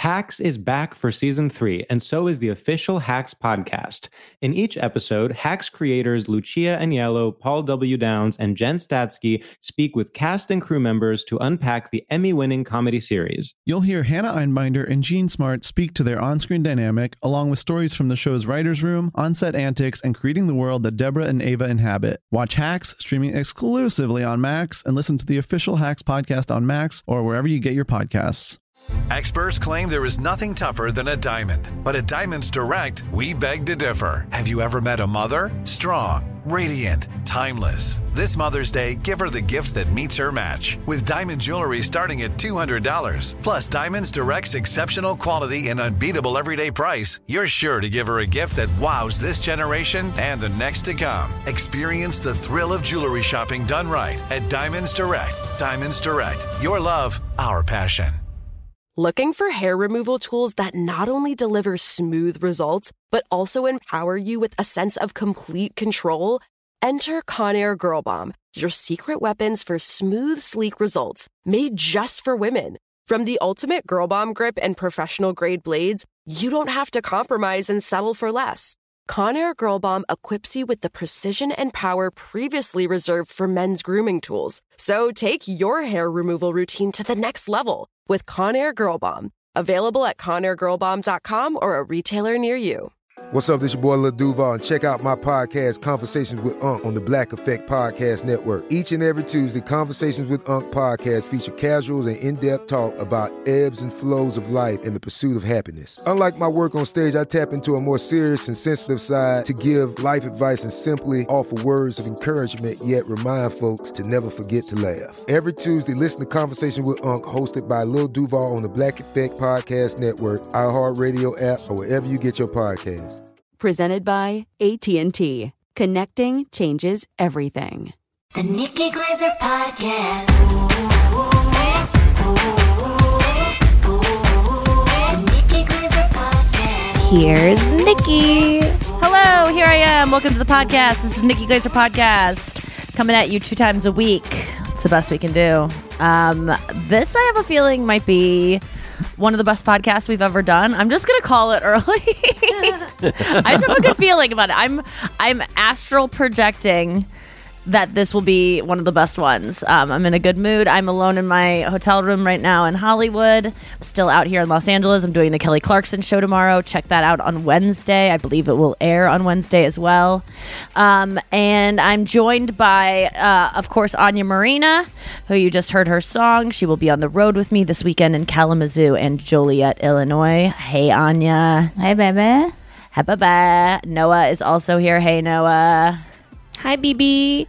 Hacks is back for season 3, and so is the official Hacks podcast. In each episode, Hacks creators Lucia Aniello, Paul W. Downs, and Jen Statsky speak with cast and crew members to unpack the Emmy-winning comedy series. You'll hear Hannah Einbinder and Gene Smart speak to their on-screen dynamic, along with stories from the show's writer's room, on-set antics, and creating the world that Deborah and Ava inhabit. Watch Hacks, streaming exclusively on Max, and listen to the official Hacks podcast on Max or wherever you get your podcasts. Experts claim there is nothing tougher than a diamond. But at Diamonds Direct, we beg to differ. Have you ever met a mother? Strong, radiant, timeless. This Mother's Day, give her the gift that meets her match. With diamond jewelry starting at $200. Plus Diamonds Direct's exceptional quality and unbeatable everyday price, you're sure to give her a gift that wows this generation and the next to come. Experience the thrill of jewelry shopping done right at Diamonds Direct. Diamonds Direct. Your love, our passion. Looking for hair removal tools that not only deliver smooth results, but also empower you with a sense of complete control? Enter Conair Girl Bomb, your secret weapons for smooth, sleek results, made just for women. From the ultimate Girl Bomb grip and professional-grade blades, you don't have to compromise and settle for less. Conair Girl Bomb equips you with the precision and power previously reserved for men's grooming tools. So take your hair removal routine to the next level with Conair Girl Bomb. Available at ConairGirlBomb.com or a retailer near you. What's up, this your boy Lil Duval, and check out my podcast, Conversations with Unc, on the Black Effect Podcast Network. Each and every Tuesday, Conversations with Unc podcast feature casual and in-depth talk about ebbs and flows of life and the pursuit of happiness. Unlike my work on stage, I tap into a more serious and sensitive side to give life advice and simply offer words of encouragement, yet remind folks to never forget to laugh. Every Tuesday, listen to Conversation with Unc, hosted by Lil Duval on the Black Effect Podcast Network, iHeartRadio app, or wherever you get your podcasts. Presented by AT&T. Connecting changes everything. The Nikki Glazer Podcast. The Nikki Glazer Podcast. Here's Nikki. Hello, here I am. Welcome to the podcast. This is Nikki Glazer Podcast, coming at you 2 times a week. It's the best we can do. This, I have a feeling, might be one of the best podcasts we've ever done. I'm just gonna call it early. I just have a good feeling about it. I'm astral projecting that this will be one of the best ones. I'm in a good mood. I'm alone in my hotel room right now in Hollywood. I'm still out here in Los Angeles. I'm doing the Kelly Clarkson show tomorrow. Check that out on Wednesday. I believe it will air on Wednesday as well. And I'm joined by, of course, Anya Marina, who you just heard her song. She will be on the road with me this weekend in Kalamazoo and Joliet, Illinois. Hey, Anya. Hey, baby. Hey, baby. Noah is also here. Hey, Noah. Hi, BB.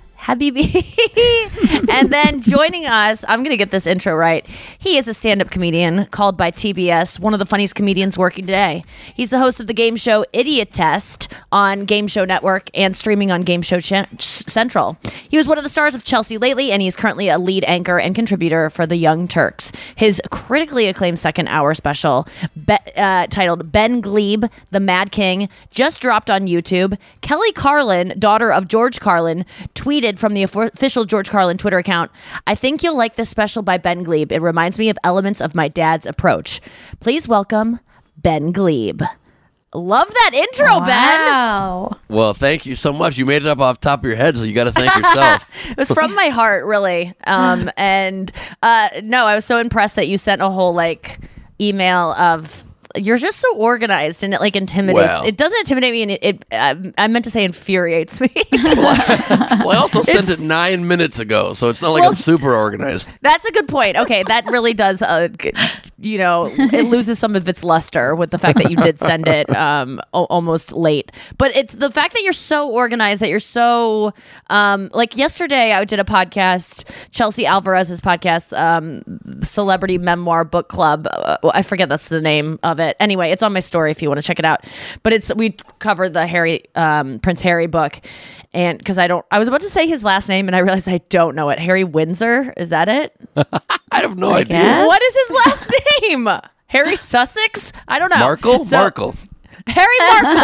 Habibi. And then joining us, I'm going to get this intro right. He is a stand-up comedian called by TBS, one of the funniest comedians working today. He's the host of the game show Idiot Test on Game Show Network and streaming on Game Show Central. He was one of the stars of Chelsea Lately, and he's currently a lead anchor and contributor for The Young Turks. His critically acclaimed second-hour special titled Ben Glebe, The Mad King, just dropped on YouTube. Kelly Carlin, daughter of George Carlin, tweeted from the official George Carlin Twitter account, "I think you'll like this special by Ben Glebe. It reminds me of elements of my dad's approach. Please welcome Ben Glebe." Love that intro, wow. Ben. Well, thank you so much. You made it up off the top of your head, so you got to thank yourself. It was from my heart, really. And no, I was so impressed that you sent a whole email of, you're just so organized, and it intimidates. Wow. It doesn't intimidate me, and I meant to say infuriates me. Well, I also sent it 9 minutes ago, so it's not like I'm super organized. That's a good point. Okay, that really does, it loses some of its luster with the fact that you did send it almost late. But it's the fact that you're so organized, that you're so, yesterday I did a podcast, Chelsea Alvarez's podcast, Celebrity Memoir Book Club. I forget that's the name of it. Anyway, it's on my story if you want to check it out. But we covered the Prince Harry book, and because I was about to say his last name, and I realized I don't know it. Harry Windsor, is that it? I have no idea. What is his last name? Harry Sussex? I don't know. Markle. Harry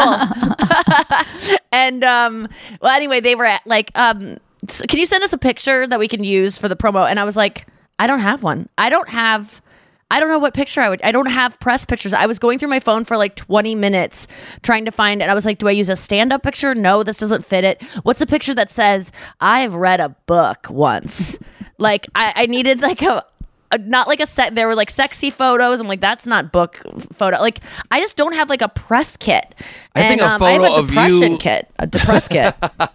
Markle. And anyway, they were at so can you send us a picture that we can use for the promo? And I was like, I don't have one. I don't have I don't know what picture I don't have press pictures. I was going through my phone for like 20 minutes trying to find it. I was like, do I use a stand-up picture? No, this doesn't fit it. What's a picture that says, I've read a book once? Like, I needed like not like a set. There were like sexy photos. I'm like, that's not book photo. Like, I just don't have like a press kit. I think a photo I have a of depression you, kit, a depress kit.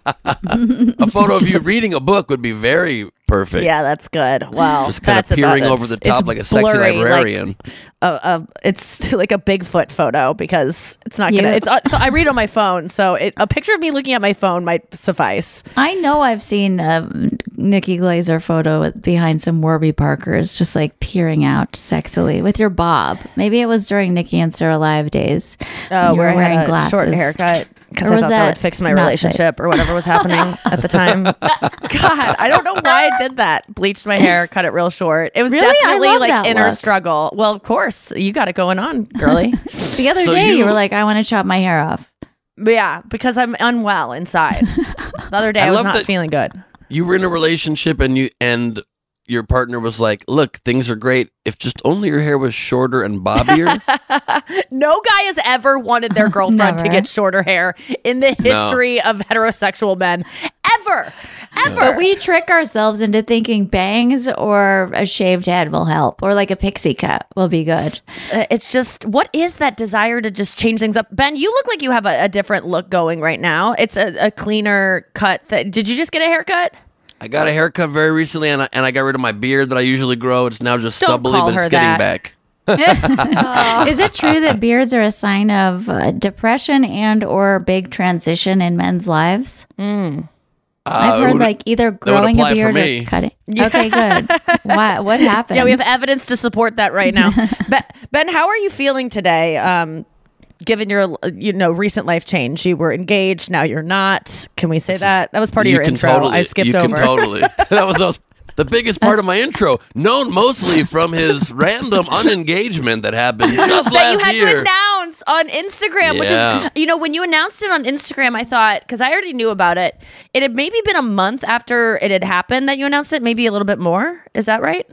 a photo of you reading a book would be very perfect. Yeah, that's good. Wow, just kind of peering over the top like a sexy librarian. It's like a Bigfoot photo because it's not gonna. So I read on my phone, so a picture of me looking at my phone might suffice. I know I've seen a Nikki Glazer photo behind some Warby Parkers, just like peering out sexily with your bob. Maybe it was during Nikki and Sarah Live days. Oh, you were wearing glasses. Short haircut. Because I thought that would fix my relationship or whatever was happening at the time. God, I don't know why I did that. Bleached my hair, cut it real short. It was definitely like inner struggle. Well, of course, you got it going on, girly. The other day, you were like, I want to chop my hair off. Yeah, because I'm unwell inside. The other day, I was not feeling good. You were in a relationship and your partner was like, look, things are great if just only your hair was shorter and bobbier. No guy has ever wanted their girlfriend to get shorter hair in the history of heterosexual men. Ever. But we trick ourselves into thinking bangs or a shaved head will help, or like a pixie cut will be good. It's just, what is that desire to just change things up? Ben, you look like you have a different look going right now. It's a cleaner cut. Did you just get a haircut? I got a haircut very recently, and I got rid of my beard that I usually grow. It's now just stubbly, but it's getting back. Is it true that beards are a sign of depression and or big transition in men's lives? I've heard like either growing a beard or cutting. Yeah. Okay, good. What happened? Yeah, we have evidence to support that right now. Ben, how are you feeling today? Given your recent life change, you were engaged, now you're not. Can we say that? That was part of your intro. I skipped over. You can totally. That was the biggest part of my intro, known mostly from his random unengagement that happened just that last you had year. To announce on Instagram, which is, when you announced it on Instagram, I thought, because I already knew about it, it had maybe been a month after it had happened that you announced it, maybe a little bit more. Is that right?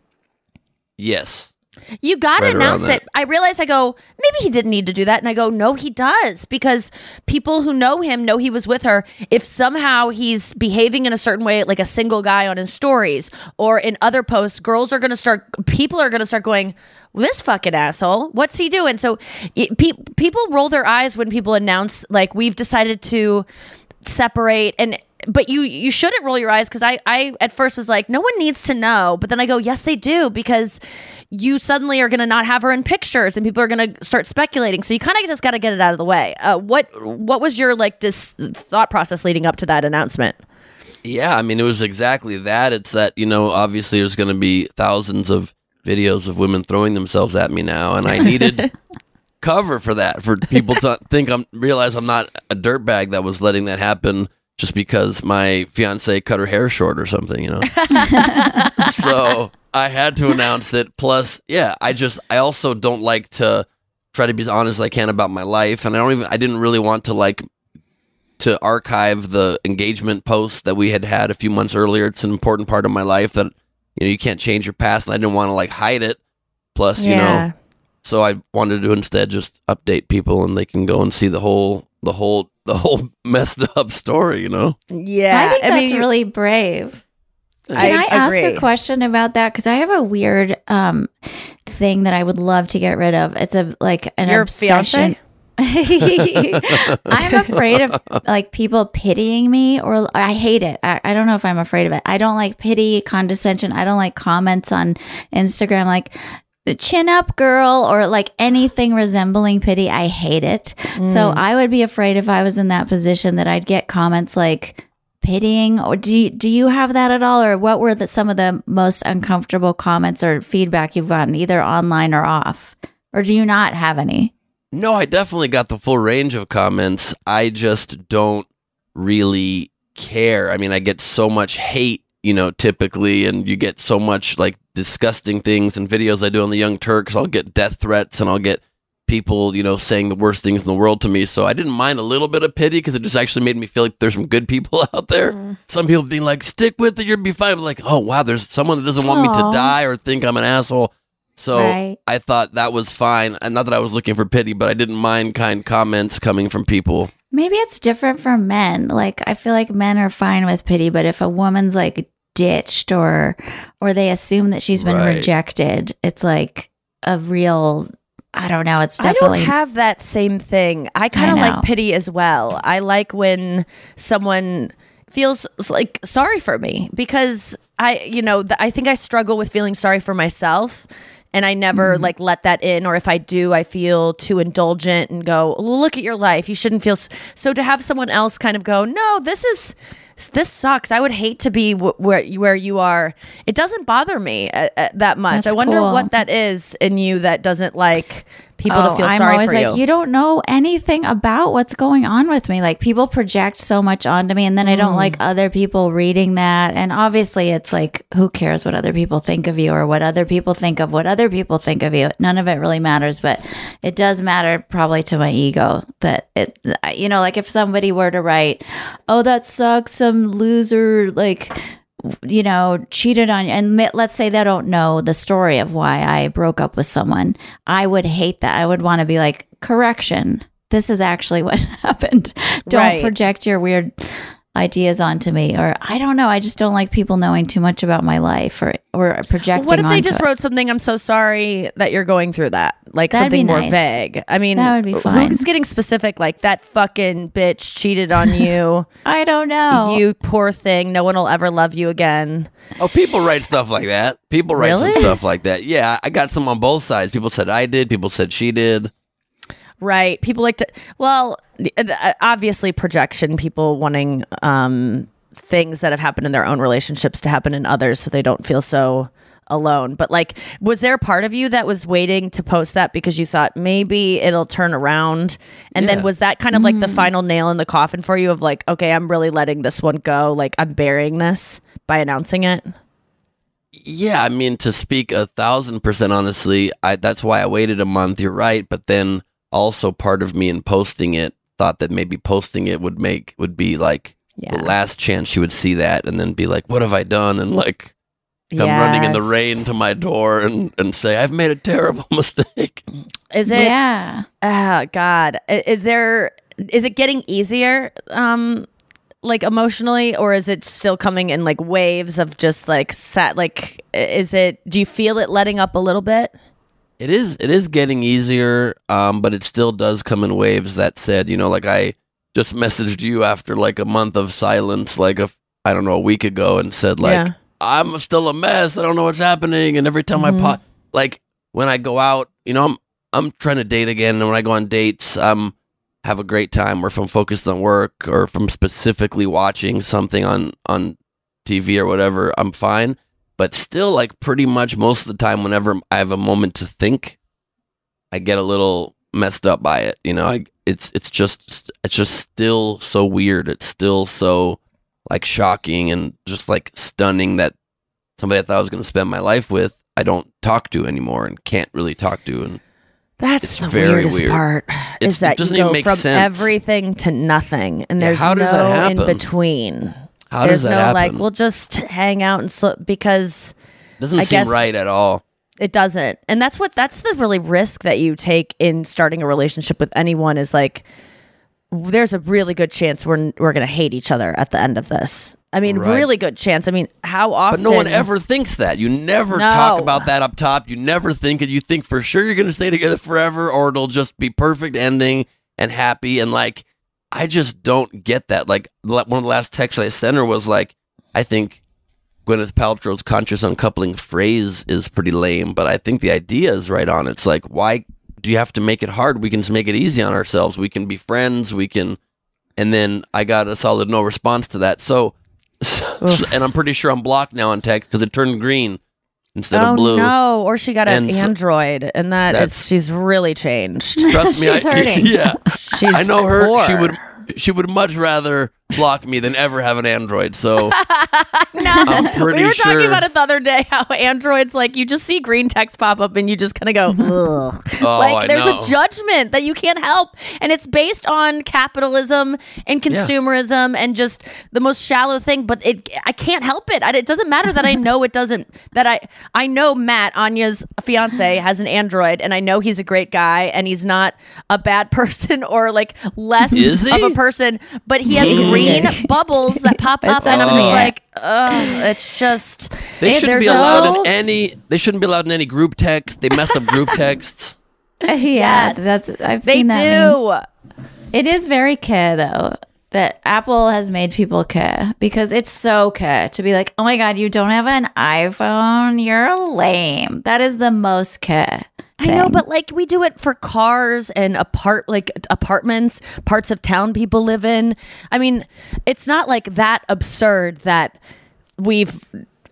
Yes. You got to announce it. I realized, I go, maybe he didn't need to do that. And I go, no, he does. Because people who know him know he was with her. If somehow he's behaving in a certain way, like a single guy on his stories or in other posts, people are going to start going, well, this fucking asshole, what's he doing? So people roll their eyes when people announce, like, we've decided to separate. But you shouldn't roll your eyes, because I at first was like, no one needs to know. But then I go, yes, they do, because you suddenly are going to not have her in pictures and people are going to start speculating. So you kind of just got to get it out of the way. What was your this thought process leading up to that announcement? Yeah, I mean, it was exactly that. It's that, obviously there's going to be thousands of videos of women throwing themselves at me now. And I needed cover for that, for people to realize I'm not a dirtbag that was letting that happen just because my fiance cut her hair short or something, So I had to announce it. Plus, I also don't like to try to be as honest as I can about my life, and I didn't really want to archive the engagement post that we had a few months earlier. It's an important part of my life that you can't change your past, and I didn't want to hide it. Plus, so I wanted to instead just update people, and they can go and see the whole messed up story, Yeah, I think that's really brave. Can I ask a question about that? Because I have a weird thing that I would love to get rid of. It's an obsession. I'm afraid of people pitying me, or I hate it. I don't know if I'm afraid of it. I don't like pity, condescension. I don't like comments on Instagram like, the chin up girl, or anything resembling pity. I hate it. So I would be afraid if I was in that position that I'd get comments like pitying. Or do you have that at all? Or what were some of the most uncomfortable comments or feedback you've gotten, either online or off? Or do you not have any? No, I definitely got the full range of comments. I just don't really care. I mean, I get so much hate, typically, and you get so much disgusting things and videos I do on the Young Turks. I'll get death threats and I'll get people, saying the worst things in the world to me. So I didn't mind a little bit of pity, because it just actually made me feel like there's some good people out there. Some people being like, stick with it, you'll be fine. I'm like, oh wow, there's someone that doesn't want me to die or think I'm an asshole. So Right. I thought that was fine. And not that I was looking for pity, but I didn't mind kind comments coming from people. Maybe it's different for men. Like, I feel like men are fine with pity, but if a woman's like ditched or they assume that she's been Right. rejected, it's like a real, I don't know. It's I definitely don't have that same thing. I kind of I know. like pity as well. I like when someone feels like sorry for me because I think I struggle with feeling sorry for myself. And I never like let that in, or if I do, I feel too indulgent and go, well, look at your life. You shouldn't feel so. To have someone else kind of go, no, this sucks. I would hate to be where you are. It doesn't bother me that much. That's I wonder cool. what that is in you that doesn't like people to feel I'm sorry always for like, you don't know anything about what's going on with me. Like, people project so much onto me, and then I don't like other people reading that. And obviously, it's like, who cares what other people think of you or what other people think of what other people think of you? None of it really matters, but it does matter probably to my ego that it, like if somebody were to write, oh, that sucks, some loser, like, cheated on you. And let's say they don't know the story of why I broke up with someone. I would hate that. I would want to be like, correction, this is actually what happened. Don't Right. project your weird ideas onto me. Or I don't know. I just don't like people knowing too much about my life or projecting What if they onto just it. wrote something, I'm so sorry that you're going through that? Like That'd be something more nice. vague. I mean, That would be fine. Who's getting specific? Like, that fucking bitch cheated on you. I don't know. You poor thing. No one will ever love you again. Oh, people write stuff like that. People write Really? some stuff like that. Yeah, I got some on both sides. People said I did. People said she did. Right. People like to, obviously projection, people wanting things that have happened in their own relationships to happen in others so they don't feel so alone. But like, was there a part of you that was waiting to post that because you thought maybe it'll turn around? And then Yeah. was that kind of like the final nail in the coffin for you of like, okay, I'm really letting this one go. Like, I'm burying this by announcing it? Yeah, I mean, to speak 1,000% honestly, that's why I waited a month. You're right, but then also part of me in posting it thought that maybe posting it would be like Yeah. the last chance she would see that, and then be like, "What have I done?" And like come running in the Yes. rain to my door and say, "I've made a terrible mistake." Is it? Yeah. Oh God. Is it getting easier, like emotionally, or is it still coming in like waves of just like do you feel it letting up a little bit? It is getting easier, but it still does come in waves. That said, like I just messaged you after like a month of silence, like a week ago, and said like, Yeah. I'm still a mess. I don't know what's happening. And every time like when I go out, I'm trying to date again. And when I go on dates, have a great time, or if I'm focused on work, or if I'm specifically watching something on TV or whatever, I'm fine. But still, like pretty much most of the time, whenever I have a moment to think, I get a little messed up by it. It's just still so weird. It's still so like shocking and just like stunning that somebody I thought I was going to spend my life with, I don't talk to anymore and can't really talk to. And That's It's the very weirdest weird. part. It Is that you doesn't even go make from sense. everything to nothing, and Yeah, there's how does that no in happen? between. How There's does that no happen? like, we'll just hang out and because doesn't I seem guess- right at all. it doesn't. And that's the really risk that you take in starting a relationship with anyone is like, there's a really good chance we're going to hate each other at the end of this. I mean, Right. really good chance. I mean, how often? But no one ever thinks that. You never No. talk about that up top. You never think it. You think for sure you're going to stay together forever, or it'll just be perfect ending and happy. And like, I just don't get that. Like, one of the last texts I sent her was like, I think Gwyneth Paltrow's conscious uncoupling phrase is pretty lame, but I think the idea is right on. It's like, why do you have to make it hard? We can just make it easy on ourselves. We can be friends. We can. And then I got a solid no response to that. So and I'm pretty sure I'm blocked now on text because it turned green instead of blue. No, or she got an And so- Android, and That's- she's really changed. Trust me, She's hurting. Yeah, She's I know her. poor. She would much rather block me than ever have an Android. So No, I'm pretty we were talking sure. about it the other day. How Androids, like, you just see green text pop up and you just kind of go, ugh. Oh, Like, I there's know. a judgment that you can't help, and it's based on capitalism and consumerism and just the most shallow thing. But I can't help it. It doesn't matter that I know it doesn't. That I know Matt, Anya's fiance, has an Android, and I know he's a great guy, and he's not a bad person or like less Is he? of a person. But he has green bubbles that pop up, It's and I'm just unreal. like, ugh, it's just. They shouldn't be so- allowed in any. They shouldn't be allowed in any group text. They mess up group texts. Yeah, Yes. I've They seen that meme. do. It is very care though that Apple has made people care because it's so care to be like, oh my God, you don't have an iPhone? You're lame. That is the most care. I know, thing. but like we do it for cars and apartments, parts of town people live in. I mean, it's not like that absurd that we've.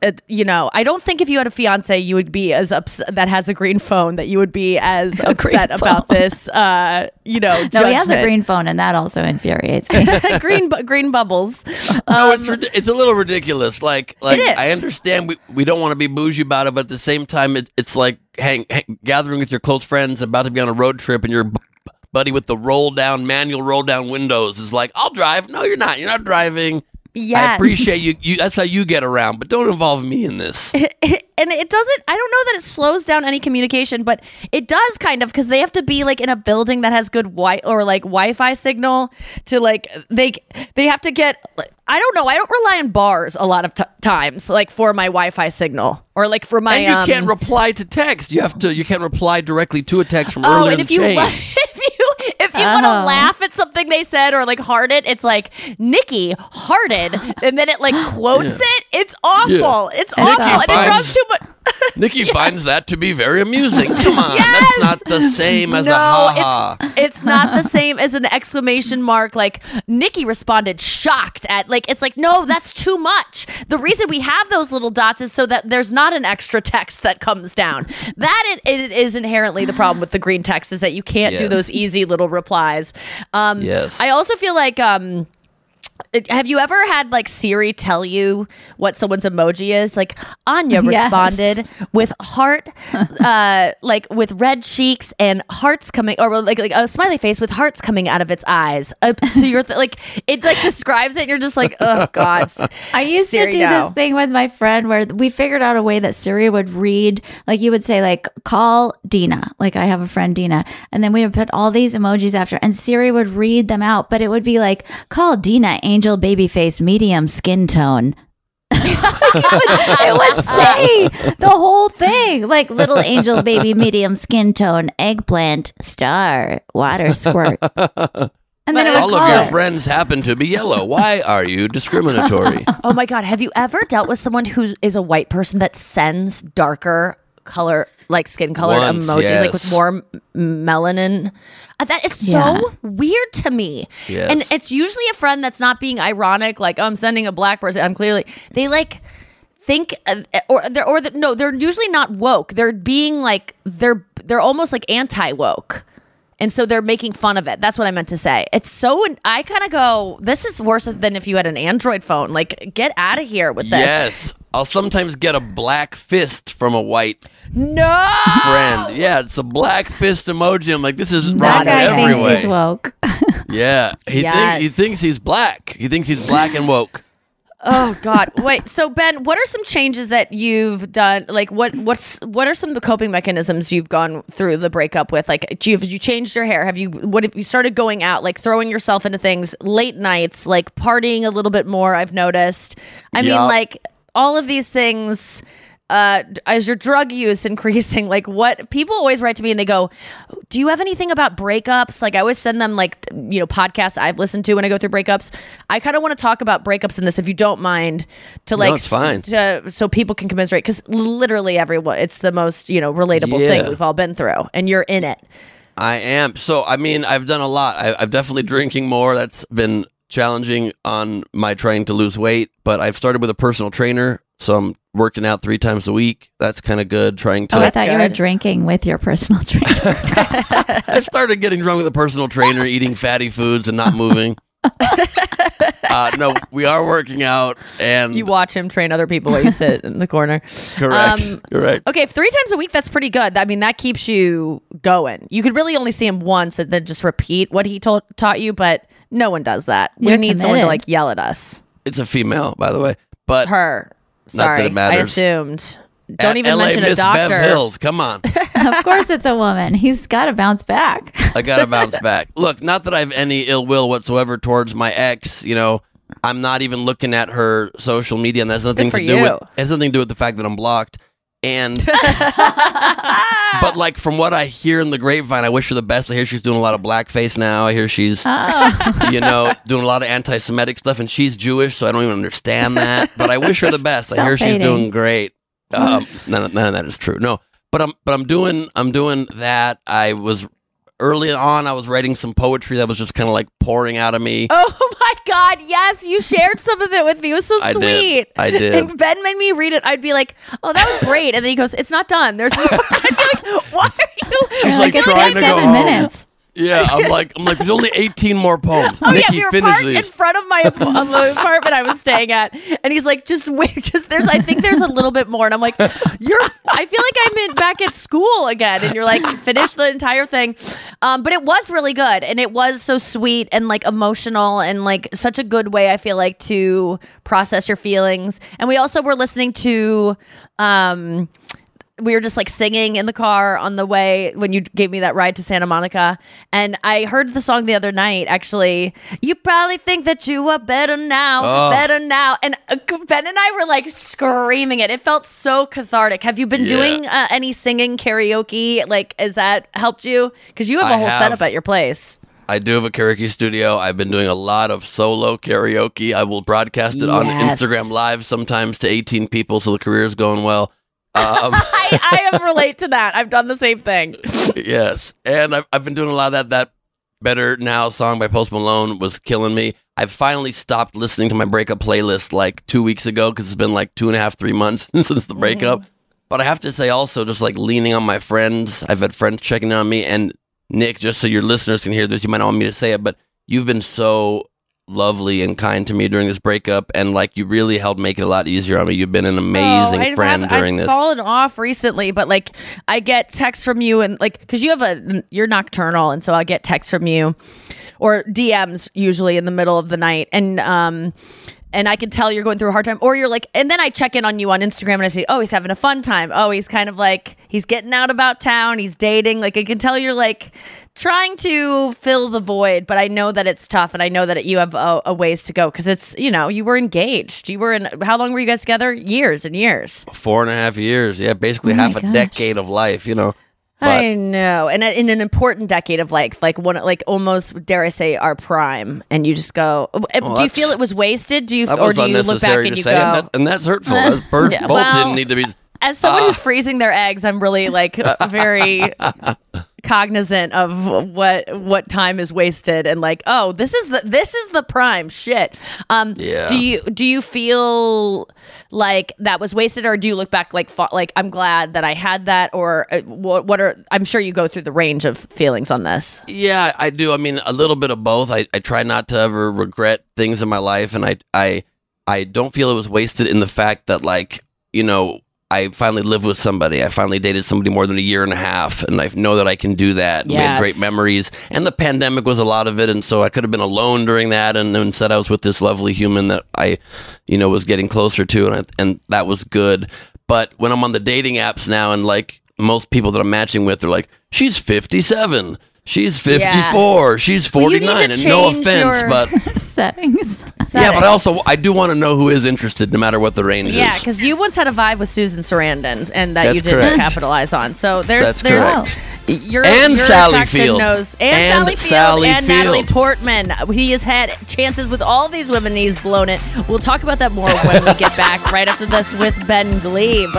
I don't think if you had a fiance, you would be as upset that has a green phone that you would be as upset about this. No, he has a judgment. green phone, and that also infuriates me. green bubbles. No, it's a little ridiculous. Like It is. I understand we don't want to be bougie about it, but at the same time, it's like gathering with your close friends about to be on a road trip, and your buddy with the manual roll down windows is like, "I'll drive." No, you're not. You're not driving. Yes. I appreciate you. That's how you get around, but don't involve me in this. And it doesn't, I don't know that it slows down any communication, but it does kind of, because they have to be like in a building that has good Wi-Fi signal to like, they have to get, I don't know, I don't rely on bars a lot of times, like for my Wi-Fi signal or like for my, And you can't reply to text. You can't reply directly to a text from earlier and in the chain. if you want to Oh. laugh at something they said or like heart it, it's like Nikki hearted, and then it like quotes it. It's awful. Yeah. It's Nikki awful, and it finds- draws too much. Nikki finds that to be very amusing. Come on, Yes! that's not the same as a No, ha-ha. it's not the same as an exclamation mark. Like Nikki responded shocked at it's like, no, that's too much. The reason we have those little dots is so that there's not an extra text that comes down. That it is inherently the problem with the green text, is that you can't do Yes. those easy little replies. Yes. I also feel like have you ever had like Siri tell you what someone's emoji is? Like Anya Yes. responded with heart, like with red cheeks and hearts coming, or like a smiley face with hearts coming out of its eyes. To your like it like describes it. And you're just like, oh God. I used Siri, to do no. this thing with my friend where we figured out a way that Siri would read, like you would say, like, call Dina. Like I have a friend, Dina. And then we would put all these emojis after, and Siri would read them out, but it would be like, call Dina, angel baby face, medium skin tone. It would say the whole thing, like little angel baby, medium skin tone, eggplant, star, water squirt. And then it would All of call your it. friends happen to be yellow. Why are you discriminatory? Oh my God. Have you ever dealt with someone who is a white person that sends darker color, like skin colored Once, emojis, like with yes. more melanin? That is so Yeah. weird to me. Yes. And it's usually a friend that's not being ironic, like, oh, I'm sending a black person. I'm clearly, they like think, no, they're usually not woke. They're being like, they're almost like anti woke. And so they're making fun of it. That's what I meant to say. It's so, I kind of go, this is worse than if you had an Android phone. Like, get out of here with this. Yes. I'll sometimes get a black fist from a white No. friend. Yeah, it's a black fist emoji. I'm like, this is That wrong in guy every thinks way. he's woke. Yeah, he Yes. thinks he's black. He thinks he's black and woke. Oh God! Wait. So Ben, what are some changes that you've done? Like, what are some of the coping mechanisms you've gone through the breakup with? Like, have you changed your hair? Have you started going out, like throwing yourself into things, late nights, like partying a little bit more? I've noticed. I mean, Yup. like all of these things. As your drug use increasing, like what people always write to me and they go, do you have anything about breakups? Like I always send them like, podcasts I've listened to when I go through breakups. I kind of want to talk about breakups in this, if you don't mind, to like, No, it's fine. so people can commiserate. Cause literally everyone, it's the most, relatable thing Yeah. we've all been through, and you're in it. I am. So, I mean, I've done a lot. I've definitely drinking more. That's been challenging on my trying to lose weight, but I've started with a personal trainer. So I'm working out 3 times a week. That's kind of good. Trying to. Oh, I thought you were good. drinking with your personal trainer. I started getting drunk with a personal trainer, eating fatty foods and not moving. No, we are working out, and You watch him train other people while you sit in the corner. correct. You're right. Okay, 3 times a week, that's pretty good. I mean, that keeps you going. You could really only see him once and then just repeat what he taught you, but no one does that. We You're need someone to committed. yell at us. It's a female, by the way, but Her. Not Sorry, that it matters. I assumed. Don't at even LA mention Miss a doctor. Bev Hills, come on. Of course it's a woman. He's got to bounce back. I gotta bounce back. Look, not that I have any ill will whatsoever towards my ex. You know, I'm not even looking at her social media, and that's nothing for to do with. you. It has nothing to do with the fact that I'm blocked. And but like from what I hear in the grapevine, I wish her the best. I hear she's doing a lot of blackface now. I hear she's you know, doing a lot of anti-Semitic stuff, and she's Jewish, so I don't even understand that. But I wish her the best. I hear she's Self-hating. doing great. None of that is true. No, but I'm doing that. I was early on. I was writing some poetry that was just kind of like pouring out of me. Oh my God, yes, you shared some of it with me. It was so I sweet. did. And Ben made me read it. I'd be like, oh, that was great. And then he goes, it's not done. There's more. I'd be like, why are you? She's Like, like it's trying like to go 7 home. minutes. Yeah, I'm like, there's only 18 more poems. Oh Nikki, yeah, we were finish parked in these. front of my the apartment I was staying at, and he's like, "Just wait, I think there's a little bit more." And I'm like, I feel like I'm back at school again." And you're like, "Finish the entire thing," but it was really good, and it was so sweet and like emotional, and like such a good way I feel like to process your feelings. And we also were listening to. We were just like singing in the car on the way when you gave me that ride to Santa Monica. And I heard the song the other night, actually. You probably think that you are better now, better now. And Ben and I were like screaming it. It felt so cathartic. Have you been doing any singing karaoke? Like, has that helped you? Because you have a whole setup at your place. I do have a karaoke studio. I've been doing a lot of solo karaoke. I will broadcast it on Yes. Instagram Live sometimes to 18 people, so the career is going well. I have relate to that. I've done the same thing. Yes, and I've been doing a lot of that. That Better Now song by Post Malone was killing me. I've finally stopped listening to my breakup playlist like 2 weeks ago because it's been like 2.5, 3 months since the breakup. But I have to say also just like leaning on my friends. I've had friends checking in on me. And Nick, just so your listeners can hear this, you might not want me to say it, but you've been so lovely and kind to me during this breakup, and like you really helped make it a lot easier on me. You've been an amazing friend during I've this. fallen off recently, but like I get texts from you, and like because you're nocturnal, and so I get texts from you or DMs usually in the middle of the night, and I can tell you're going through a hard time, or you're like, and then I check in on you on Instagram and I say, oh, he's having a fun time. Oh, he's kind of like, he's getting out about town. He's dating. Like I can tell you're like trying to fill the void, but I know that it's tough. And I know that you have a ways to go because it's, you know, you were engaged. You were in, how long were you guys together? Years and years. 4.5 years. Yeah. Basically half a decade of life, you know. But I know, and in an important decade of like one, like almost dare I say our prime, and you just go. Do you feel it was wasted? Do you, that or was do you look back unnecessary and to you say, go? and that's hurtful. Both didn't need to be. As someone who's freezing their eggs, I'm really like very cognizant of what time is wasted, and like, oh, this is the prime shit. Yeah. Do you feel like that was wasted, or do you look back like I'm glad that I had that, or what are, I'm sure you go through the range of feelings on this. Yeah, I do. I mean, a little bit of both. I try not to ever regret things in my life, and I don't feel it was wasted in the fact that, like, you know, I finally lived with somebody. I finally dated somebody more than 1.5 years, and I know that I can do that. We had great memories, and the pandemic was a lot of it, and so I could have been alone during that, and instead I was with this lovely human that I, you know, was getting closer to, and that was good. But when I'm on the dating apps now, and like most people that I'm matching with, they're like, she's 57. She's 54. She's 49. And no offense, but settings. Yeah, but I do want to know who is interested, no matter what the range is. Yeah, because you once had a vibe with Susan Sarandon, and that That's you didn't correct. capitalize on. So there's correct. Your Sally attraction Field. knows, And Sally Field, and Field. Natalie Portman. He has had chances with all these women. He's blown it. We'll talk about that more when we get back right after this with Ben Glebe.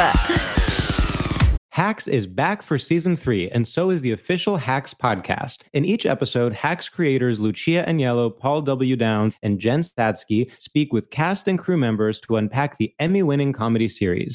Hacks is back for season 3, and so is the official Hacks podcast. In each episode, Hacks creators Lucia Agnello, Paul W. Downs, and Jen Statsky speak with cast and crew members to unpack the Emmy-winning comedy series.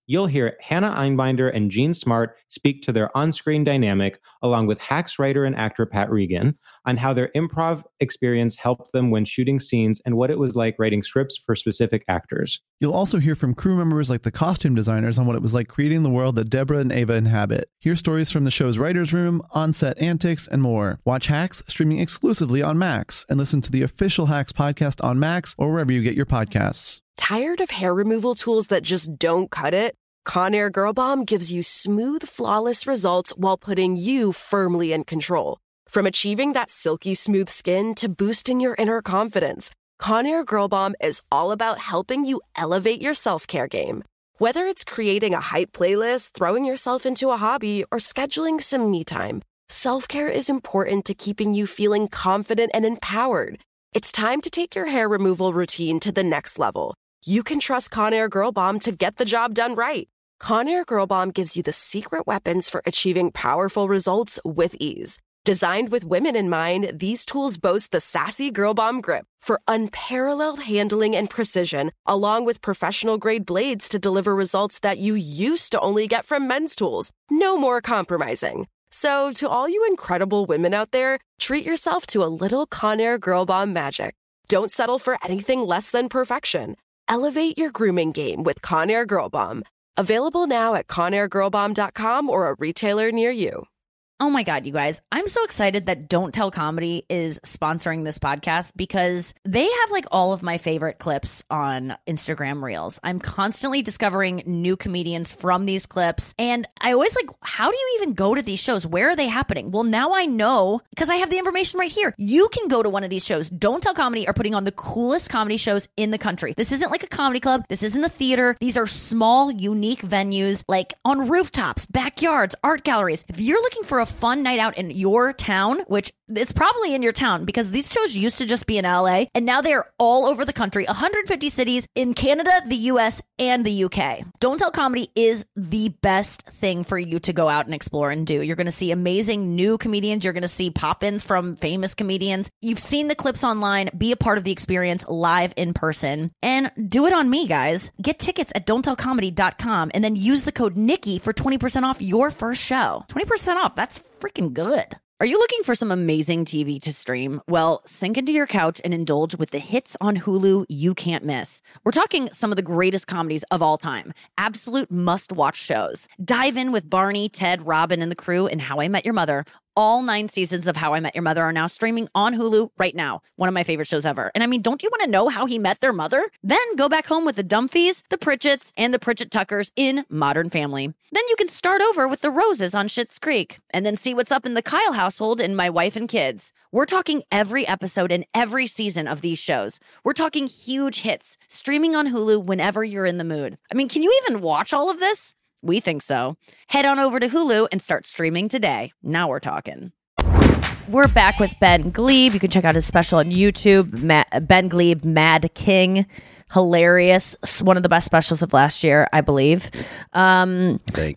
You'll hear Hannah Einbinder and Jean Smart speak to their on-screen dynamic, along with Hacks writer and actor Pat Regan, on how their improv experience helped them when shooting scenes and what it was like writing scripts for specific actors. You'll also hear from crew members like the costume designers on what it was like creating the world that Deborah and Ava inhabit. Hear stories from the show's writer's room, on-set antics, and more. Watch Hacks streaming exclusively on Max, and listen to the official Hacks podcast on Max or wherever you get your podcasts. Tired of hair removal tools that just don't cut it? Conair Girl Bomb gives you smooth, flawless results while putting you firmly in control. From achieving that silky smooth skin to boosting your inner confidence, Conair Girl Bomb is all about helping you elevate your self-care game. Whether it's creating a hype playlist, throwing yourself into a hobby, or scheduling some me time, self-care is important to keeping you feeling confident and empowered. It's time to take your hair removal routine to the next level. You can trust Conair Girl Bomb to get the job done right. Conair Girl Bomb gives you the secret weapons for achieving powerful results with ease. Designed with women in mind, these tools boast the sassy Girl Bomb grip for unparalleled handling and precision, along with professional-grade blades to deliver results that you used to only get from men's tools. No more compromising. So, to all you incredible women out there, treat yourself to a little Conair Girl Bomb magic. Don't settle for anything less than perfection. Elevate your grooming game with Conair Girl Bomb. Available now at ConairGirlBomb.com or a retailer near you. Oh my God, you guys. I'm so excited that Don't Tell Comedy is sponsoring this podcast because they have like all of my favorite clips on Instagram Reels. I'm constantly discovering new comedians from these clips. And I always like, how do you even go to these shows? Where are they happening? Well, now I know because I have the information right here. You can go to one of these shows. Don't Tell Comedy are putting on the coolest comedy shows in the country. This isn't like a comedy club. This isn't a theater. These are small, unique venues like on rooftops, backyards, art galleries. If you're looking for a fun night out in your town, which it's probably in your town because these shows used to just be in LA and now they're all over the country, 150 cities in Canada, the US, and the UK. Don't Tell Comedy is the best thing for you to go out and explore and do. You're going to see amazing new comedians. You're going to see pop-ins from famous comedians. You've seen the clips online. Be a part of the experience live in person and do it on me, guys. Get tickets at don'ttellcomedy.com and then use the code Nikki for 20% off your first show. 20% off. That's freaking good. Are you looking for some amazing TV to stream? Well, sink into your couch and indulge with the hits on Hulu you can't miss. We're talking some of the greatest comedies of all time. Absolute must-watch shows. Dive in with Barney, Ted, Robin, and the crew in How I Met Your Mother. All 9 seasons of How I Met Your Mother are now streaming on Hulu right now. One of my favorite shows ever. And I mean, don't you want to know how he met their mother? Then go back home with the Dumfies, the Pritchetts, and the Pritchett Tuckers in Modern Family. Then you can start over with the Roses on Schitt's Creek. And then see what's up in the Kyle household in My Wife and Kids. We're talking every episode and every season of these shows. We're talking huge hits, streaming on Hulu whenever you're in the mood. I mean, can you even watch all of this? We think so. Head on over to Hulu and start streaming today. Now we're talking. We're back with Ben Glebe. You can check out his special on YouTube, Ben Glebe, Mad King. Hilarious. One of the best specials of last year, I believe. Thank you,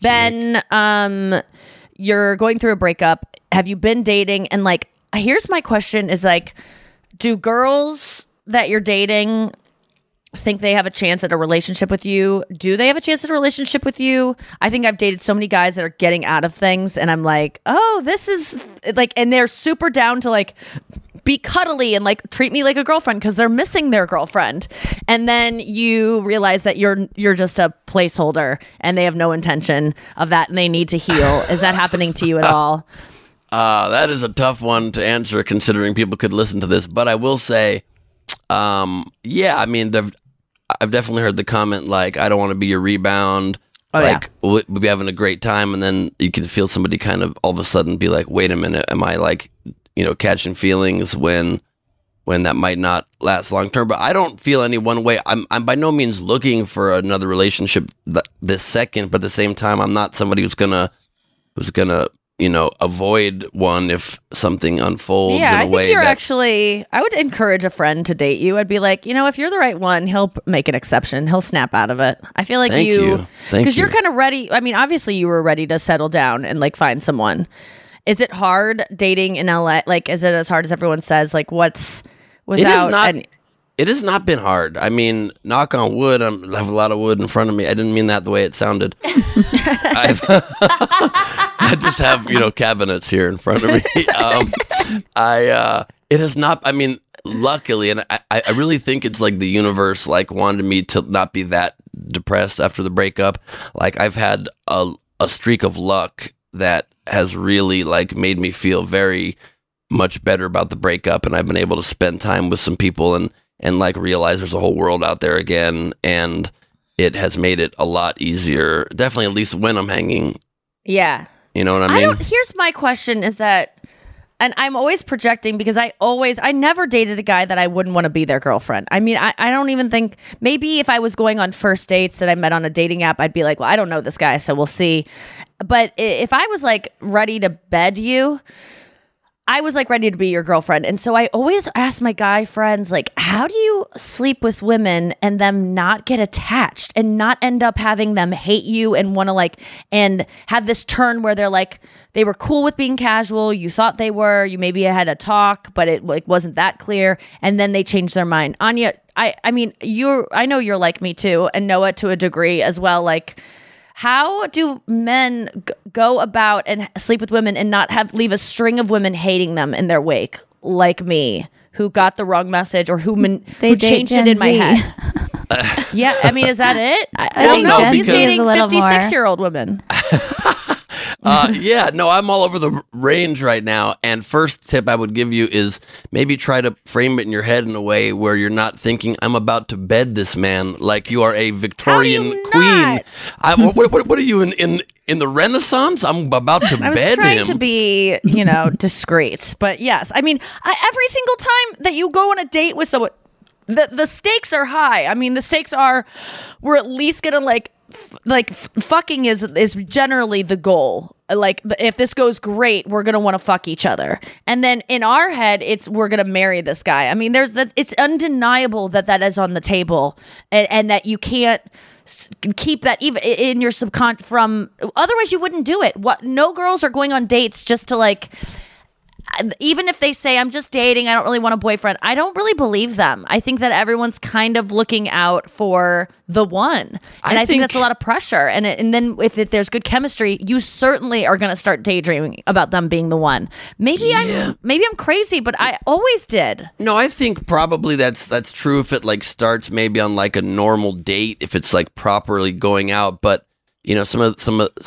Ben, you're going through a breakup. Have you been dating? And like, here's my question is like, do girls that you're dating think they have a chance at a relationship with you? Do they have a chance at a relationship with you? I think I've dated so many guys that are getting out of things and I'm like, oh, this is like, and they're super down to like be cuddly and like treat me like a girlfriend because they're missing their girlfriend. And then you realize that you're just a placeholder and they have no intention of that and they need to heal. Is that happening to you at all? That is a tough one to answer considering people could listen to this, but I will say, yeah, I mean, I've definitely heard the comment like, I don't want to be your rebound. Oh, like, we'll be having a great time. And then you can feel somebody kind of all of a sudden be like, wait a minute, am I like, catching feelings when that might not last long term? But I don't feel any one way. I'm by no means looking for another relationship this second, but at the same time, I'm not somebody who's gonna avoid one if something unfolds in a way I would encourage a friend to date you. I'd be like, if you're the right one, he'll make an exception. He'll snap out of it. I feel like Thank you. Because you're kind of ready. I mean, obviously you were ready to settle down and like find someone. Is it hard dating in LA? Like, is it as hard as everyone says? Like, what's without? It has not been hard. I mean, knock on wood. I have a lot of wood in front of me. I didn't mean that the way it sounded. I just have, cabinets here in front of me. It has not, I mean, luckily, and I really think it's like the universe like wanted me to not be that depressed after the breakup. Like I've had a streak of luck that has really like made me feel very much better about the breakup, and I've been able to spend time with some people and like realize there's a whole world out there again, and it has made it a lot easier. Definitely, at least when I'm hanging. Yeah. You know what I mean? Here's my question is that, and I'm always projecting because I never dated a guy that I wouldn't want to be their girlfriend. I mean, I don't even think, maybe if I was going on first dates that I met on a dating app, I'd be like, well, I don't know this guy, so we'll see. But if I was like ready to bed you, I was like ready to be your girlfriend. And so I always ask my guy friends, like, how do you sleep with women and them not get attached and not end up having them hate you and want to like, and have this turn where they're like, they were cool with being casual. You thought they were, you maybe had a talk, but it like wasn't that clear. And then they changed their mind. Anya, I mean, I know you're like me too, and Noah to a degree as well. Like, how do men go about and sleep with women and not leave a string of women hating them in their wake, like me, who got the wrong message or who changed it in my head? Yeah, I mean, is that it? I don't know. He's dating 56-year-old women. Yeah, no, I'm all over the range right now. And first tip I would give you is maybe try to frame it in your head in a way where you're not thinking, I'm about to bed this man like you are a Victorian queen. What are you in the Renaissance? I'm about to bed him. I was trying to be, discreet. But yes, I mean, every single time that you go on a date with someone, the stakes are high. I mean, the stakes are, we're at least gonna fucking is generally the goal. Like, if this goes great, we're gonna want to fuck each other, and then in our head, we're gonna marry this guy. I mean, it's undeniable that is on the table, and that you can't keep that even in your subconscious. Otherwise, you wouldn't do it. No girls are going on dates just to like. Even if they say, I'm just dating, I don't really want a boyfriend, I don't really believe them. I think that everyone's kind of looking out for the one. And I think that's a lot of pressure. And then if there's good chemistry, you certainly are going to start daydreaming about them being the one. Maybe I'm crazy, but I always did. No, I think probably that's true if it like starts maybe on like a normal date, if it's like properly going out. But some of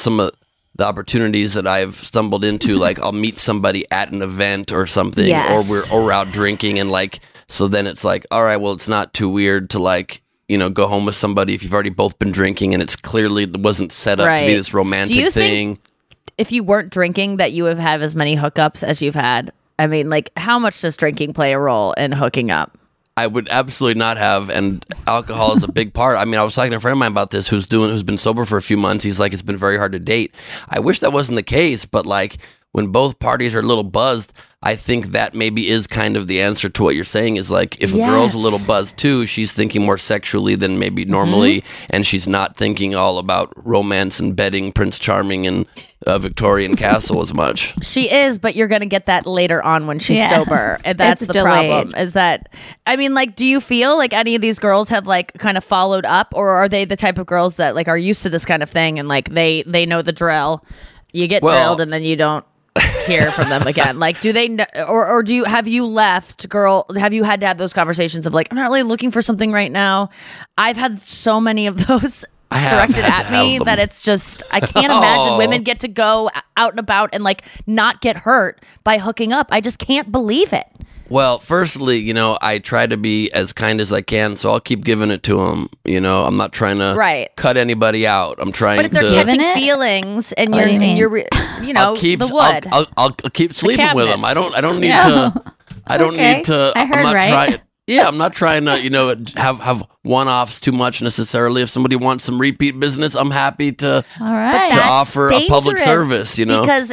the opportunities that I've stumbled into, like I'll meet somebody at an event or something, yes. or we're out drinking, and like, so then it's like, all right, well, it's not too weird to like, go home with somebody if you've already both been drinking and it wasn't set up to be this romantic Do you thing. Think if you weren't drinking that you have had as many hookups as you've had? I mean, like, how much does drinking play a role in hooking up? I would absolutely not have, and alcohol is a big part. I mean, I was talking to a friend of mine about this who's been sober for a few months. He's like, it's been very hard to date. I wish that wasn't the case, but like when both parties are a little buzzed, I think that maybe is kind of the answer to what you're saying is like, if a girl's a little buzzed too, she's thinking more sexually than maybe normally, and she's not thinking all about romance and bedding Prince Charming and Victorian Castle as much. She is, but you're going to get that later on when she's sober. And that's the problem is that, I mean, like, do you feel like any of these girls have like kind of followed up, or are they the type of girls that like are used to this kind of thing and like they know the drill? You get drilled and then you don't hear from them again. Like, do they or have you left, girl? Have you had to have those conversations of like, I'm not really looking for something right now? I've had so many of those directed at me that it's just, I can't imagine women get to go out and about and like not get hurt by hooking up. I just can't believe it. Well, firstly, I try to be as kind as I can, so I'll keep giving it to them. I'm not trying to cut anybody out. I'm trying to. But if they're catching feelings and you're I'll keep, the wood. I'll keep sleeping with them. I don't need to. I don't need to. I heard I'm not right. trying. Yeah, I'm not trying to, have one-offs too much necessarily. If somebody wants some repeat business, I'm happy to offer a public service. Because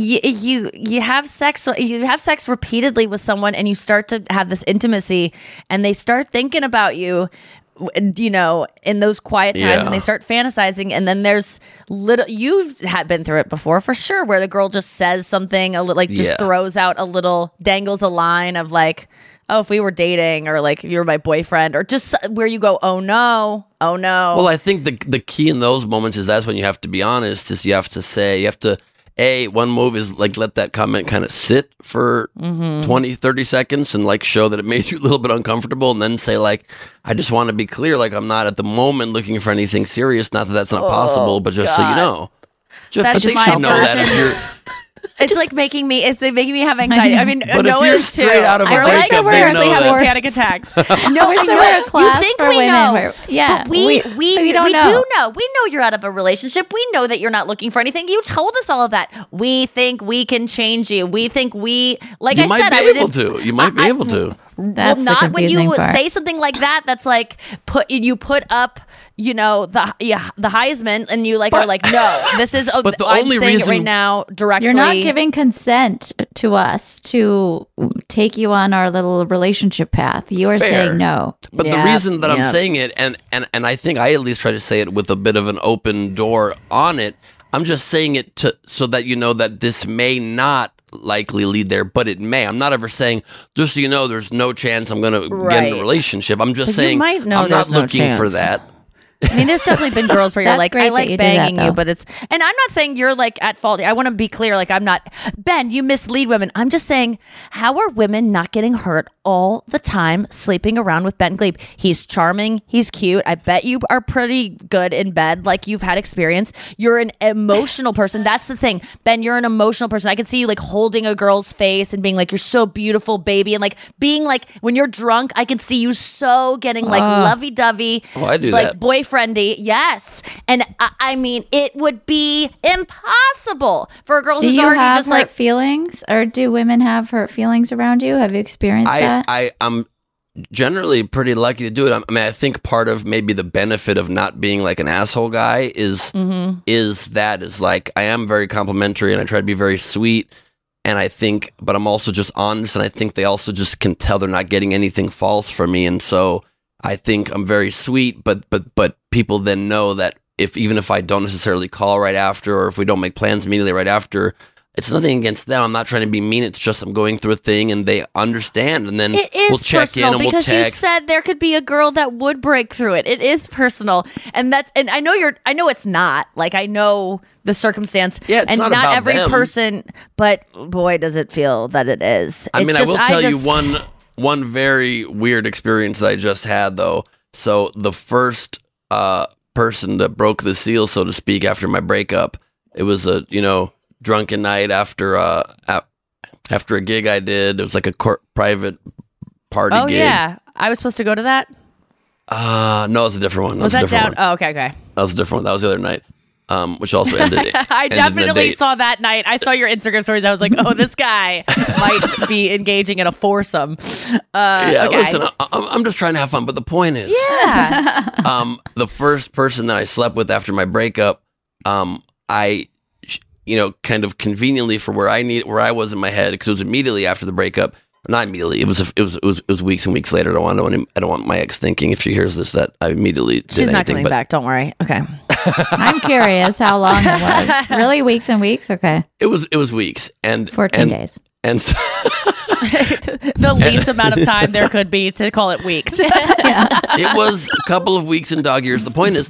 you have sex repeatedly with someone, and you start to have this intimacy, and they start thinking about you, in those quiet times, and they start fantasizing, and then there's you've been through it before for sure, where the girl just says something throws out a little, dangles a line of like, oh, if we were dating, or like you were my boyfriend, or just where you go, oh no. Well, I think the key in those moments is that's when you have to be honest. Is you have to one move is like let that comment kind of sit for 20, 30 seconds and like show that it made you a little bit uncomfortable, and then say like, I just want to be clear, like I'm not at the moment looking for anything serious. Not that that's not possible, but just so you know. That's just my version. It's making me have anxiety. I mean, but Noah if you're is too. straight out of a I breakup, they seriously know having that. panic attacks. No, wish there were a class for women. Know. But we don't know. do know. We know you're out of a relationship. We know that you're not looking for anything. You told us all of that. We think we can change you. We think you might be able to. You might be able to. That's not when you part. say something like that. That's like put up. You know the Heisman, and you are like, no, this is. But the I'm only saying reason it right now directly. You're not giving consent to us to take you on our little relationship path. You are saying no. But the reason that I'm saying it, and I think I at least try to say it with a bit of an open door on it. I'm just saying it so that you know that this may not likely lead there, but it may. I'm not ever saying, just so you know, there's no chance I'm going to get in a relationship. I'm just saying I'm not looking for that. I mean, there's definitely been girls where you're like, I like banging you, but and I'm not saying you're like at fault. I want to be clear. Like, I'm not, Ben, you mislead women. I'm just saying, how are women not getting hurt all the time sleeping around with Ben Glebe? He's charming. He's cute. I bet you are pretty good in bed. Like, you've had experience. You're an emotional person. That's the thing. Ben, you're an emotional person. I can see you like holding a girl's face and being like, you're so beautiful, baby. And like being like, when you're drunk, I can see you so getting like lovey-dovey. Oh, I do like that. Boyfriendy, yes. And I mean, it would be impossible for a girl who's already just like feelings, or do women have hurt feelings around you? Have you experienced that? I'm generally pretty lucky to do it. I mean, I think part of maybe the benefit of not being like an asshole guy is like I am very complimentary and I try to be very sweet. And I think, but I'm also just honest, and I think they also just can tell they're not getting anything false from me, and so I think I'm very sweet. But people then know that even if I don't necessarily call right after, or if we don't make plans immediately right after, it's nothing against them. I'm not trying to be mean. It's just I'm going through a thing, and they understand. And then we'll check in and we'll text. Because you said there could be a girl that would break through it. It is personal, and I know it's not. Like, I know the circumstance. Yeah, it's and not not about every them. person. But boy, does it feel that it is. I mean, I will tell you one very weird experience that I just had though. So the first person that broke the seal, so to speak, after my breakup, it was a drunken night after a gig I did. It was like a private party gig. Oh yeah, I was supposed to go to that. No, it was a different one. Was that down? Oh, okay. That was a different one. That was the other night, which also ended. I definitely saw that night. I saw your Instagram stories. I was like, oh, this guy might be engaging in a foursome. Okay. Listen, I'm just trying to have fun. But the point is, the first person that I slept with after my breakup, I kind of conveniently for where I was in my head, because it was immediately after the breakup. Not immediately. It was weeks and weeks later. I don't want my ex thinking, if she hears this, that I immediately did anything. She's not coming back. Don't worry. Okay. I'm curious how long it was. Really, weeks and weeks? Okay. It was weeks and 14 days. And so the least amount of time there could be to call it weeks. It was a couple of weeks in dog years. The point is,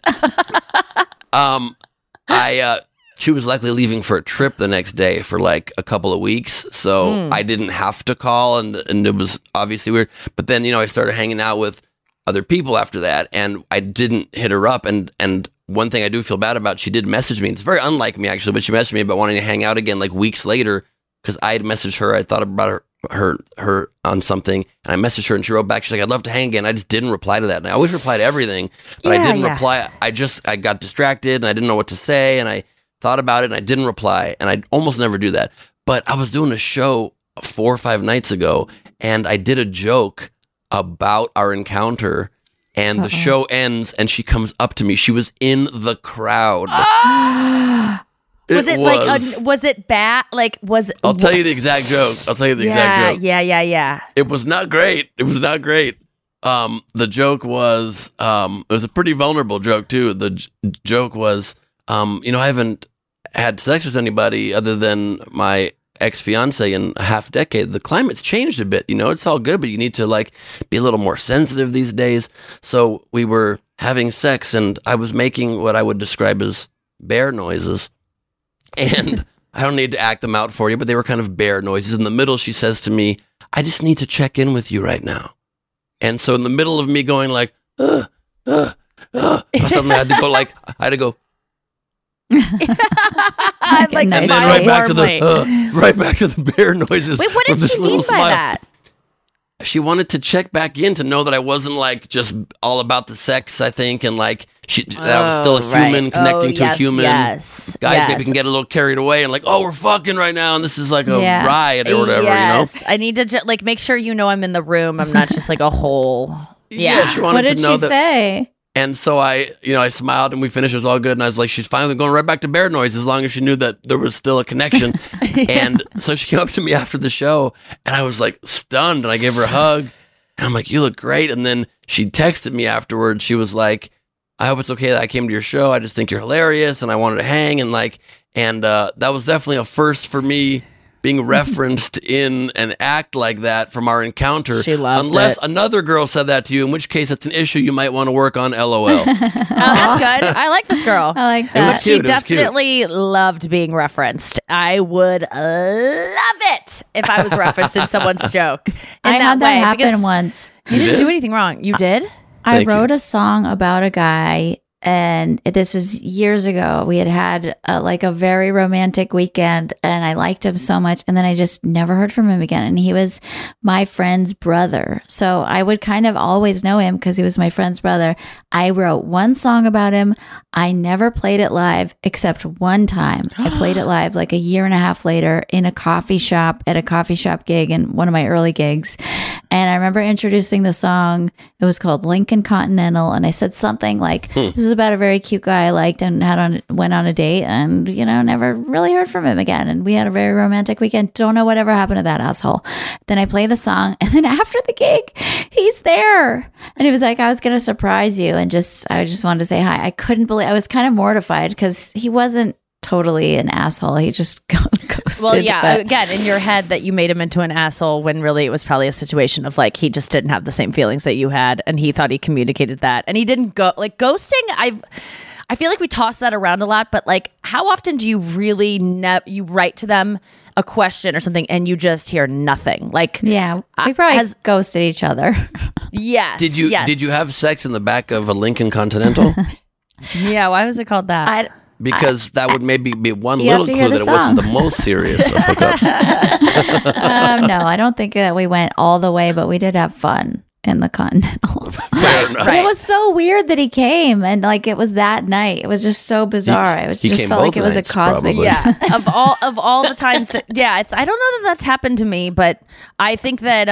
she was likely leaving for a trip the next day for like a couple of weeks. So I didn't have to call, and it was obviously weird. But then, I started hanging out with other people after that, and I didn't hit her up. And one thing I do feel bad about, she did message me. It's very unlike me, actually, but she messaged me about wanting to hang out again like weeks later, because I had messaged her. I thought about her on something, and I messaged her, and she wrote back. She's like, I'd love to hang again. I just didn't reply to that. And I always reply to everything, but I didn't reply. I got distracted, and I didn't know what to say, and I thought about it, and I didn't reply, and I almost never do that. But I was doing a show 4 or 5 nights ago, and I did a joke about our encounter, and the show ends, and she comes up to me. She was in the crowd. Was it bad? Like, I'll tell you the exact joke. Yeah. It was not great. The joke was, it was a pretty vulnerable joke too. The joke was, I haven't had sex with anybody other than my ex-fiance in a half decade. The climate's changed a bit. It's all good, but you need to like be a little more sensitive these days. So we were having sex, and I was making what I would describe as bear noises. And I don't need to act them out for you, but they were kind of bear noises. In the middle, she says to me, I just need to check in with you right now. And so in the middle of me going like, I suddenly had to go I'd like and then smile right back warmly. to the bear noises. Wait, what from did this she mean little by smile. that? She wanted to check back in to know that I wasn't like just all about the sex, I think, and like that I was still a human connecting to a human. Yes, Guys maybe can get a little carried away and like, oh, we're fucking right now, and this is like a Yeah. riot or whatever, Yes. I need to like make sure I'm in the room. I'm not just like a whole. Yeah, she wanted What did to know she that. say? And so I smiled and we finished. It was all good. And I was like, she's finally going right back to bear noise as long as she knew that there was still a connection. And so she came up to me after the show and I was like stunned and I gave her a hug. And I'm like, you look great. And then she texted me afterwards. She was like, I hope it's okay that I came to your show. I just think you're hilarious and I wanted to hang. And that was definitely a first for me, being referenced in an act like that from our encounter. She loved Unless it. another girl said that to you, in which case it's an issue you might want to work on, LOL. Oh, that's good. I like this girl. I like It was that. cute. She definitely loved being referenced. I would love it if I was referenced in someone's joke. I had that happen because once. You didn't did? do anything wrong. You did? I Thank you. wrote a song about a guy, and this was years ago. We had a very romantic weekend, and I liked him so much. And then I just never heard from him again. And he was my friend's brother. So I would kind of always know him because he was my friend's brother. I wrote one song about him. I never played it live except one time. I played it live like a year and a half later in a coffee shop at a coffee shop gig in one of my early gigs. And I remember introducing the song. It was called Lincoln Continental. And I said something like, this is about a very cute guy I liked and went on a date and, never really heard from him again. And we had a very romantic weekend. Don't know whatever happened to that asshole. Then I play the song. And then after the gig, he's there. And he was like, I was going to surprise you. And I just wanted to say hi. I couldn't believe, I was kind of mortified because he wasn't totally an asshole. He just ghosted. Well, yeah. but- Again, in your head that you made him into an asshole when really it was probably a situation of like he just didn't have the same feelings that you had, and he thought he communicated that, and he didn't go like ghosting. I feel like we toss that around a lot, but like, how often do you really you write to them a question or something and you just hear nothing? Like, Yeah, we probably ghosted each other. yes. Did you have sex in the back of a Lincoln Continental? Yeah. Why was it called that? Because that would maybe be one You have little to clue hear that the it wasn't song. the most serious of hookups. No, I don't think that we went all the way, but we did have fun in the Continental. Fair enough. But it was so weird that he came and like it was that night. It was just so bizarre. It was he just came felt like both it was a nights, cosmic. probably. Yeah, of all the times. I don't know that that's happened to me, but I think that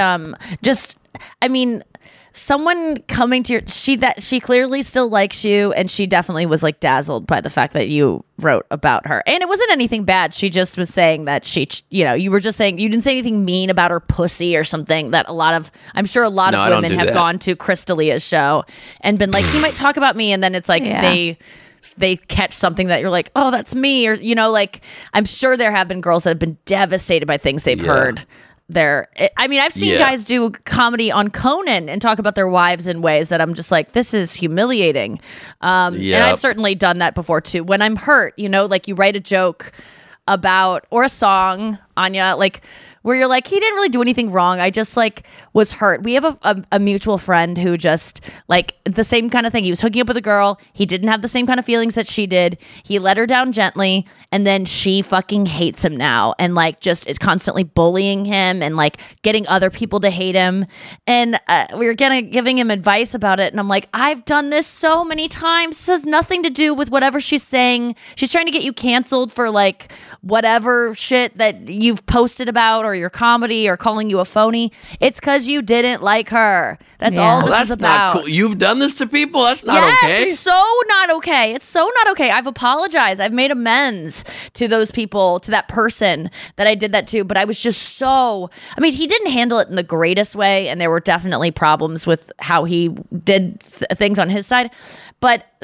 someone coming to your she clearly still likes you, and she definitely was like dazzled by the fact that you wrote about her, and it wasn't anything bad. She just was saying that you were just saying you didn't say anything mean about her pussy or something that I'm sure a lot No, I of don't women do have that. gone to Crystalia's show and been like, he might talk about me, and then it's like Yeah. they catch something that you're like, oh, that's me, or like I'm sure there have been girls that have been devastated by things they've heard. I've seen guys do comedy on Conan and talk about their wives in ways that I'm just like, this is humiliating. And I've certainly done that before too. When I'm hurt, like you write a joke about or a song, Anya, like where you're like, he didn't really do anything wrong. I just like was hurt. We have a mutual friend who just like the same kind of thing. He was hooking up with a girl. He didn't have the same kind of feelings that she did. He let her down gently, and then she fucking hates him now and like just is constantly bullying him and like getting other people to hate him. And we were giving him advice about it, and I'm like, I've done this so many times. This has nothing to do with whatever she's saying. She's trying to get you canceled for like whatever shit that you've posted about or your comedy or calling you a phony. It's because you didn't like her. That's all this that's is about. not cool. You've done this to people? That's not Yes, okay. it's so not okay. It's so not okay. I've apologized. I've made amends to those people, to that person that I did that to. But I was just he didn't handle it in the greatest way. And there were definitely problems with how he did things on his side. But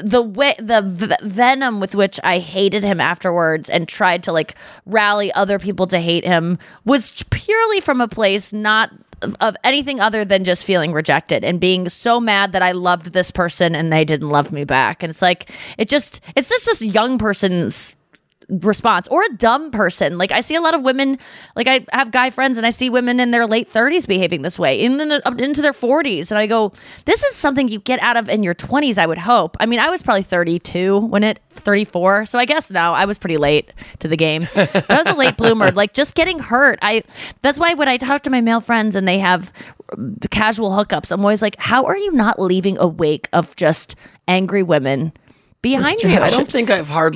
the venom with which I hated him afterwards and tried to like rally other people to hate him was purely from a place not of anything other than just feeling rejected and being so mad that I loved this person and they didn't love me back. And it's like, it's just this young person's response, or a dumb person. Like I see a lot of women, like I have guy friends and I see women in their late 30s behaving this way, into their 40s. And I go, this is something you get out of in your 20s, I would hope. I mean, I was probably 34. So I guess now I was pretty late to the game. But I was a late bloomer, like just getting hurt. That's why when I talk to my male friends and they have casual hookups, I'm always like, how are you not leaving a wake of just angry women behind you? I don't think I've ever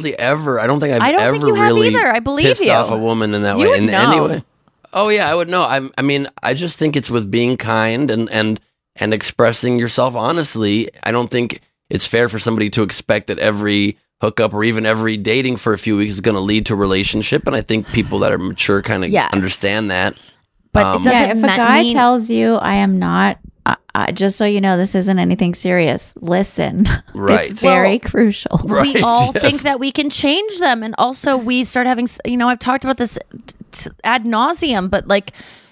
really either. I believe pissed you. off a woman in that You way. would In know. any way. Oh yeah, I would know. I mean, I just think it's with being kind and expressing yourself honestly. I don't think it's fair for somebody to expect that every hookup or even every dating for a few weeks is going to lead to a relationship. And I think people that are mature kind of understand that. But it doesn't if a guy tells you I am not, just so you know, this isn't anything serious, listen. Right. It's very crucial. We all think that we can change them. And also we start having, I've talked about this ad nauseum, but like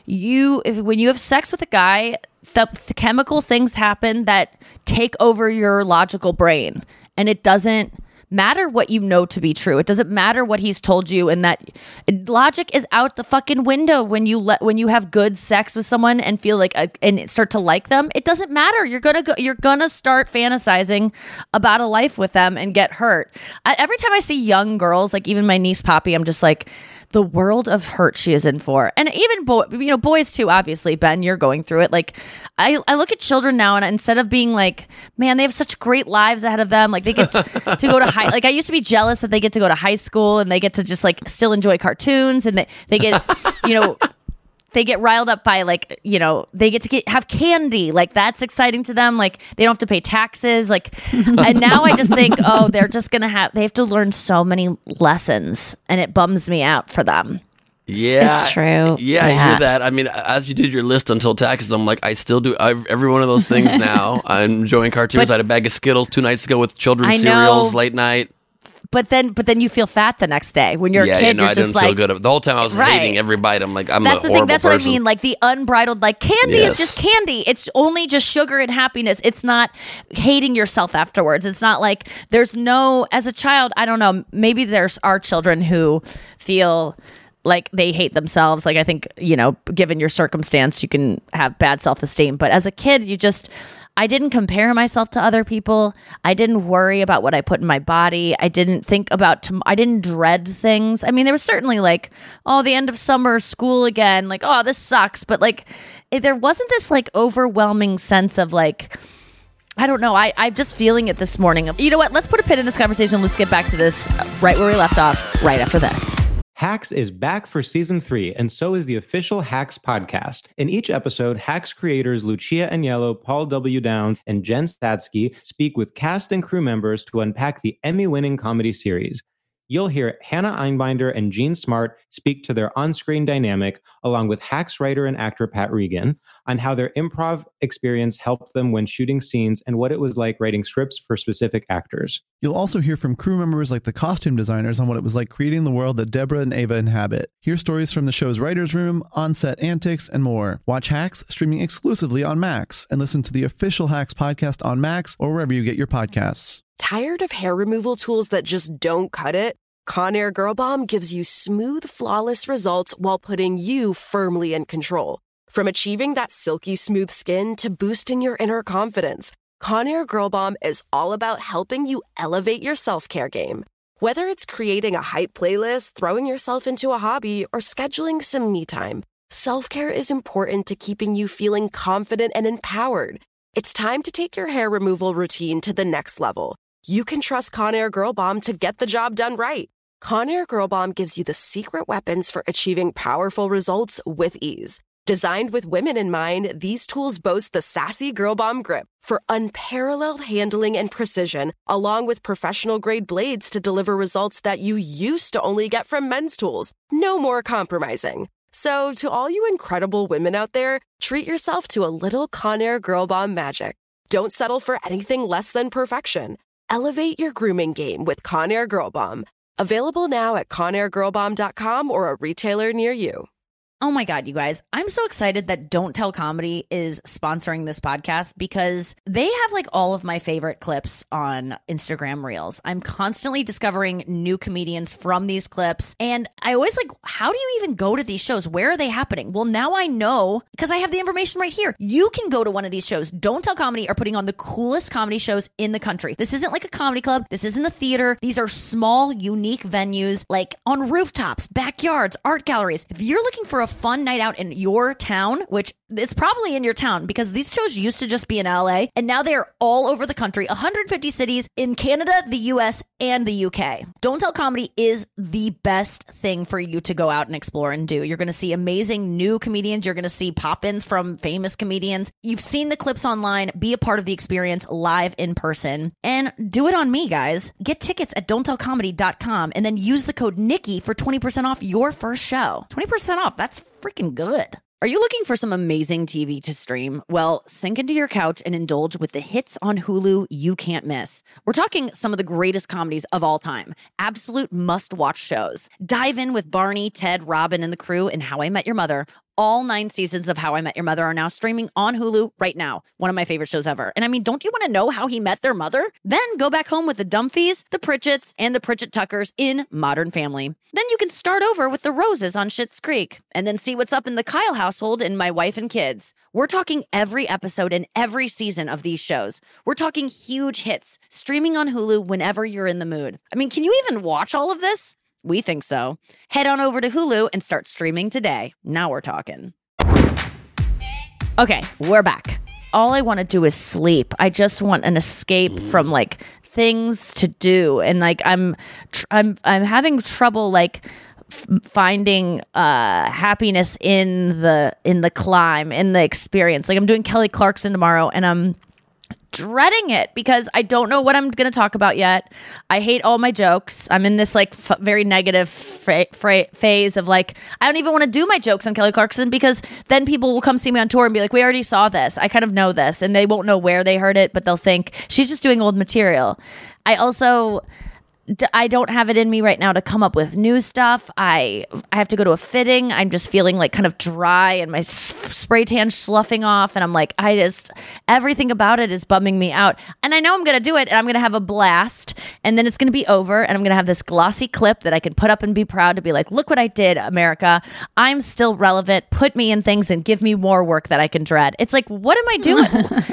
when you have sex with a guy, the chemical things happen that take over your logical brain. And it doesn't matter what you know to be true. It doesn't matter what he's told you, and that logic is out the fucking window when you have good sex with someone and feel like and start to like them. It doesn't matter. You're gonna start fantasizing about a life with them and get hurt. Every time I see young girls, like even my niece Poppy, I'm just like, the world of hurt she is in for. And even boys too, obviously. Ben, you're going through it. Like I look at children now, and instead of being like, man, they have such great lives ahead of them, like they get to go to high, like I used to be jealous that they get to go to high school and they get to just like still enjoy cartoons, and they get they get riled up by like, they get to have candy. Like that's exciting to them. Like they don't have to pay taxes. Like, and now I just think, oh, they have to learn so many lessons, and it bums me out for them. Yeah. It's true. Yeah, I hear that. I mean, as you did your list until taxes, I'm like, I still do every one of those things now. I'm enjoying cartoons. I had a bag of Skittles 2 nights ago with children's cereals late night. But then you feel fat the next day when you're a kid. I didn't feel good. The whole time I was hating every bite. I'm like, that's a horrible That's person. what I mean. Like the unbridled, like candy is just candy. It's only just sugar and happiness. It's not hating yourself afterwards. It's not like there's no, as a child, I don't know, maybe there's our children who feel like they hate themselves. Like I think, given your circumstance, you can have bad self-esteem. But as a kid, I didn't compare myself to other people. I didn't worry about what I put in my body. I didn't think about, I didn't dread things. I mean, there was certainly like, oh, the end of summer, school again. Like, oh, this sucks. But like, there wasn't this like overwhelming sense of like, I don't know. I'm just feeling it this morning. You know what? Let's put a pin in this conversation. Let's get back to this right where we left off right after this. Hacks is back for season 3, and so is the official Hacks podcast. In each episode, Hacks creators Lucia Aniello, Paul W. Downs, and Jen Statsky speak with cast and crew members to unpack the Emmy-winning comedy series. You'll hear Hannah Einbinder and Jean Smart speak to their on-screen dynamic, along with Hacks writer and actor Pat Regan, on how their improv experience helped them when shooting scenes and what it was like writing scripts for specific actors. You'll also hear from crew members like the costume designers on what it was like creating the world that Deborah and Ava inhabit. Hear stories from the show's writer's room, on-set antics, and more. Watch Hacks streaming exclusively on Max, and listen to the official Hacks podcast on Max or wherever you get your podcasts. Tired of hair removal tools that just don't cut it? Conair Girl Bomb gives you smooth, flawless results while putting you firmly in control. From achieving that silky smooth skin to boosting your inner confidence, Conair Girl Bomb is all about helping you elevate your self-care game. Whether it's creating a hype playlist, throwing yourself into a hobby, or scheduling some me time, self-care is important to keeping you feeling confident and empowered. It's time to take your hair removal routine to the next level. You can trust Conair Girl Bomb to get the job done right. Conair Girl Bomb gives you the secret weapons for achieving powerful results with ease. Designed with women in mind, these tools boast the sassy Girl Bomb grip for unparalleled handling and precision, along with professional-grade blades to deliver results that you used to only get from men's tools. No more compromising. So, to all you incredible women out there, treat yourself to a little Conair Girl Bomb magic. Don't settle for anything less than perfection. Elevate your grooming game with Conair Girl Bomb. Available now at ConairGirlBomb.com or a retailer near you. Oh my God, you guys. I'm so excited that Don't Tell Comedy is sponsoring this podcast because they have like all of my favorite clips on Instagram Reels. I'm constantly discovering new comedians from these clips. And I always like, how do you even go to these shows? Where are they happening? Well, now I know because I have the information right here. You can go to one of these shows. Don't Tell Comedy are putting on the coolest comedy shows in the country. This isn't like a comedy club. This isn't a theater. These are small, unique venues like on rooftops, backyards, art galleries. If you're looking for a fun night out in your town, which it's probably in your town because these shows used to just be in LA and now they are all over the country, 150 cities in Canada, the US, and the UK. Don't Tell Comedy is the best thing for you to go out and explore and do. You're going to see amazing new comedians. You're going to see pop-ins from famous comedians. You've seen the clips online. Be a part of the experience live in person and do it on me, guys. Get tickets at don'ttellcomedy.com and then use the code Nikki for 20% off your first show. 20% off. That's freaking good. Are you looking for some amazing TV to stream? Well, sink into your couch and indulge with the hits on Hulu you can't miss. We're talking some of the greatest comedies of all time. Absolute must-watch shows. Dive in with Barney, Ted, Robin, and the crew in How I Met Your Mother. All 9 seasons of How I Met Your Mother are now streaming on Hulu right now. One of my favorite shows ever. And I mean, don't you want to know how he met their mother? Then go back home with the Dumfies, the Pritchetts, and the Pritchett Tuckers in Modern Family. Then you can start over with the Roses on Schitt's Creek. And then see what's up in the Kyle household in My Wife and Kids. We're talking every episode and every season of these shows. We're talking huge hits, streaming on Hulu whenever you're in the mood. I mean, can you even watch all of this? We think so. Head on over to Hulu and start streaming today. Now we're talking. Okay, we're back. All I want to do is sleep. I just want an escape from like things to do, and like I'm having trouble like finding happiness in the climb, in the experience. Like I'm doing Kelly Clarkson tomorrow, and I'm dreading it because I don't know what I'm going to talk about yet. I hate all my jokes. I'm in this like very negative phase of like, I don't even want to do my jokes on Kelly Clarkson because then people will come see me on tour and be like, we already saw this. I kind of know this, and they won't know where they heard it, but they'll think she's just doing old material. I don't have it in me right now to come up with new stuff. I have to go to a fitting. I'm just feeling like kind of dry and my spray tan sloughing off. And I'm like, everything about it is bumming me out. And I know I'm going to do it and I'm going to have a blast. And then it's going to be over. And I'm going to have this glossy clip that I can put up and be proud to be like, look what I did, America. I'm still relevant. Put me in things and give me more work that I can dread. It's like, what am I doing?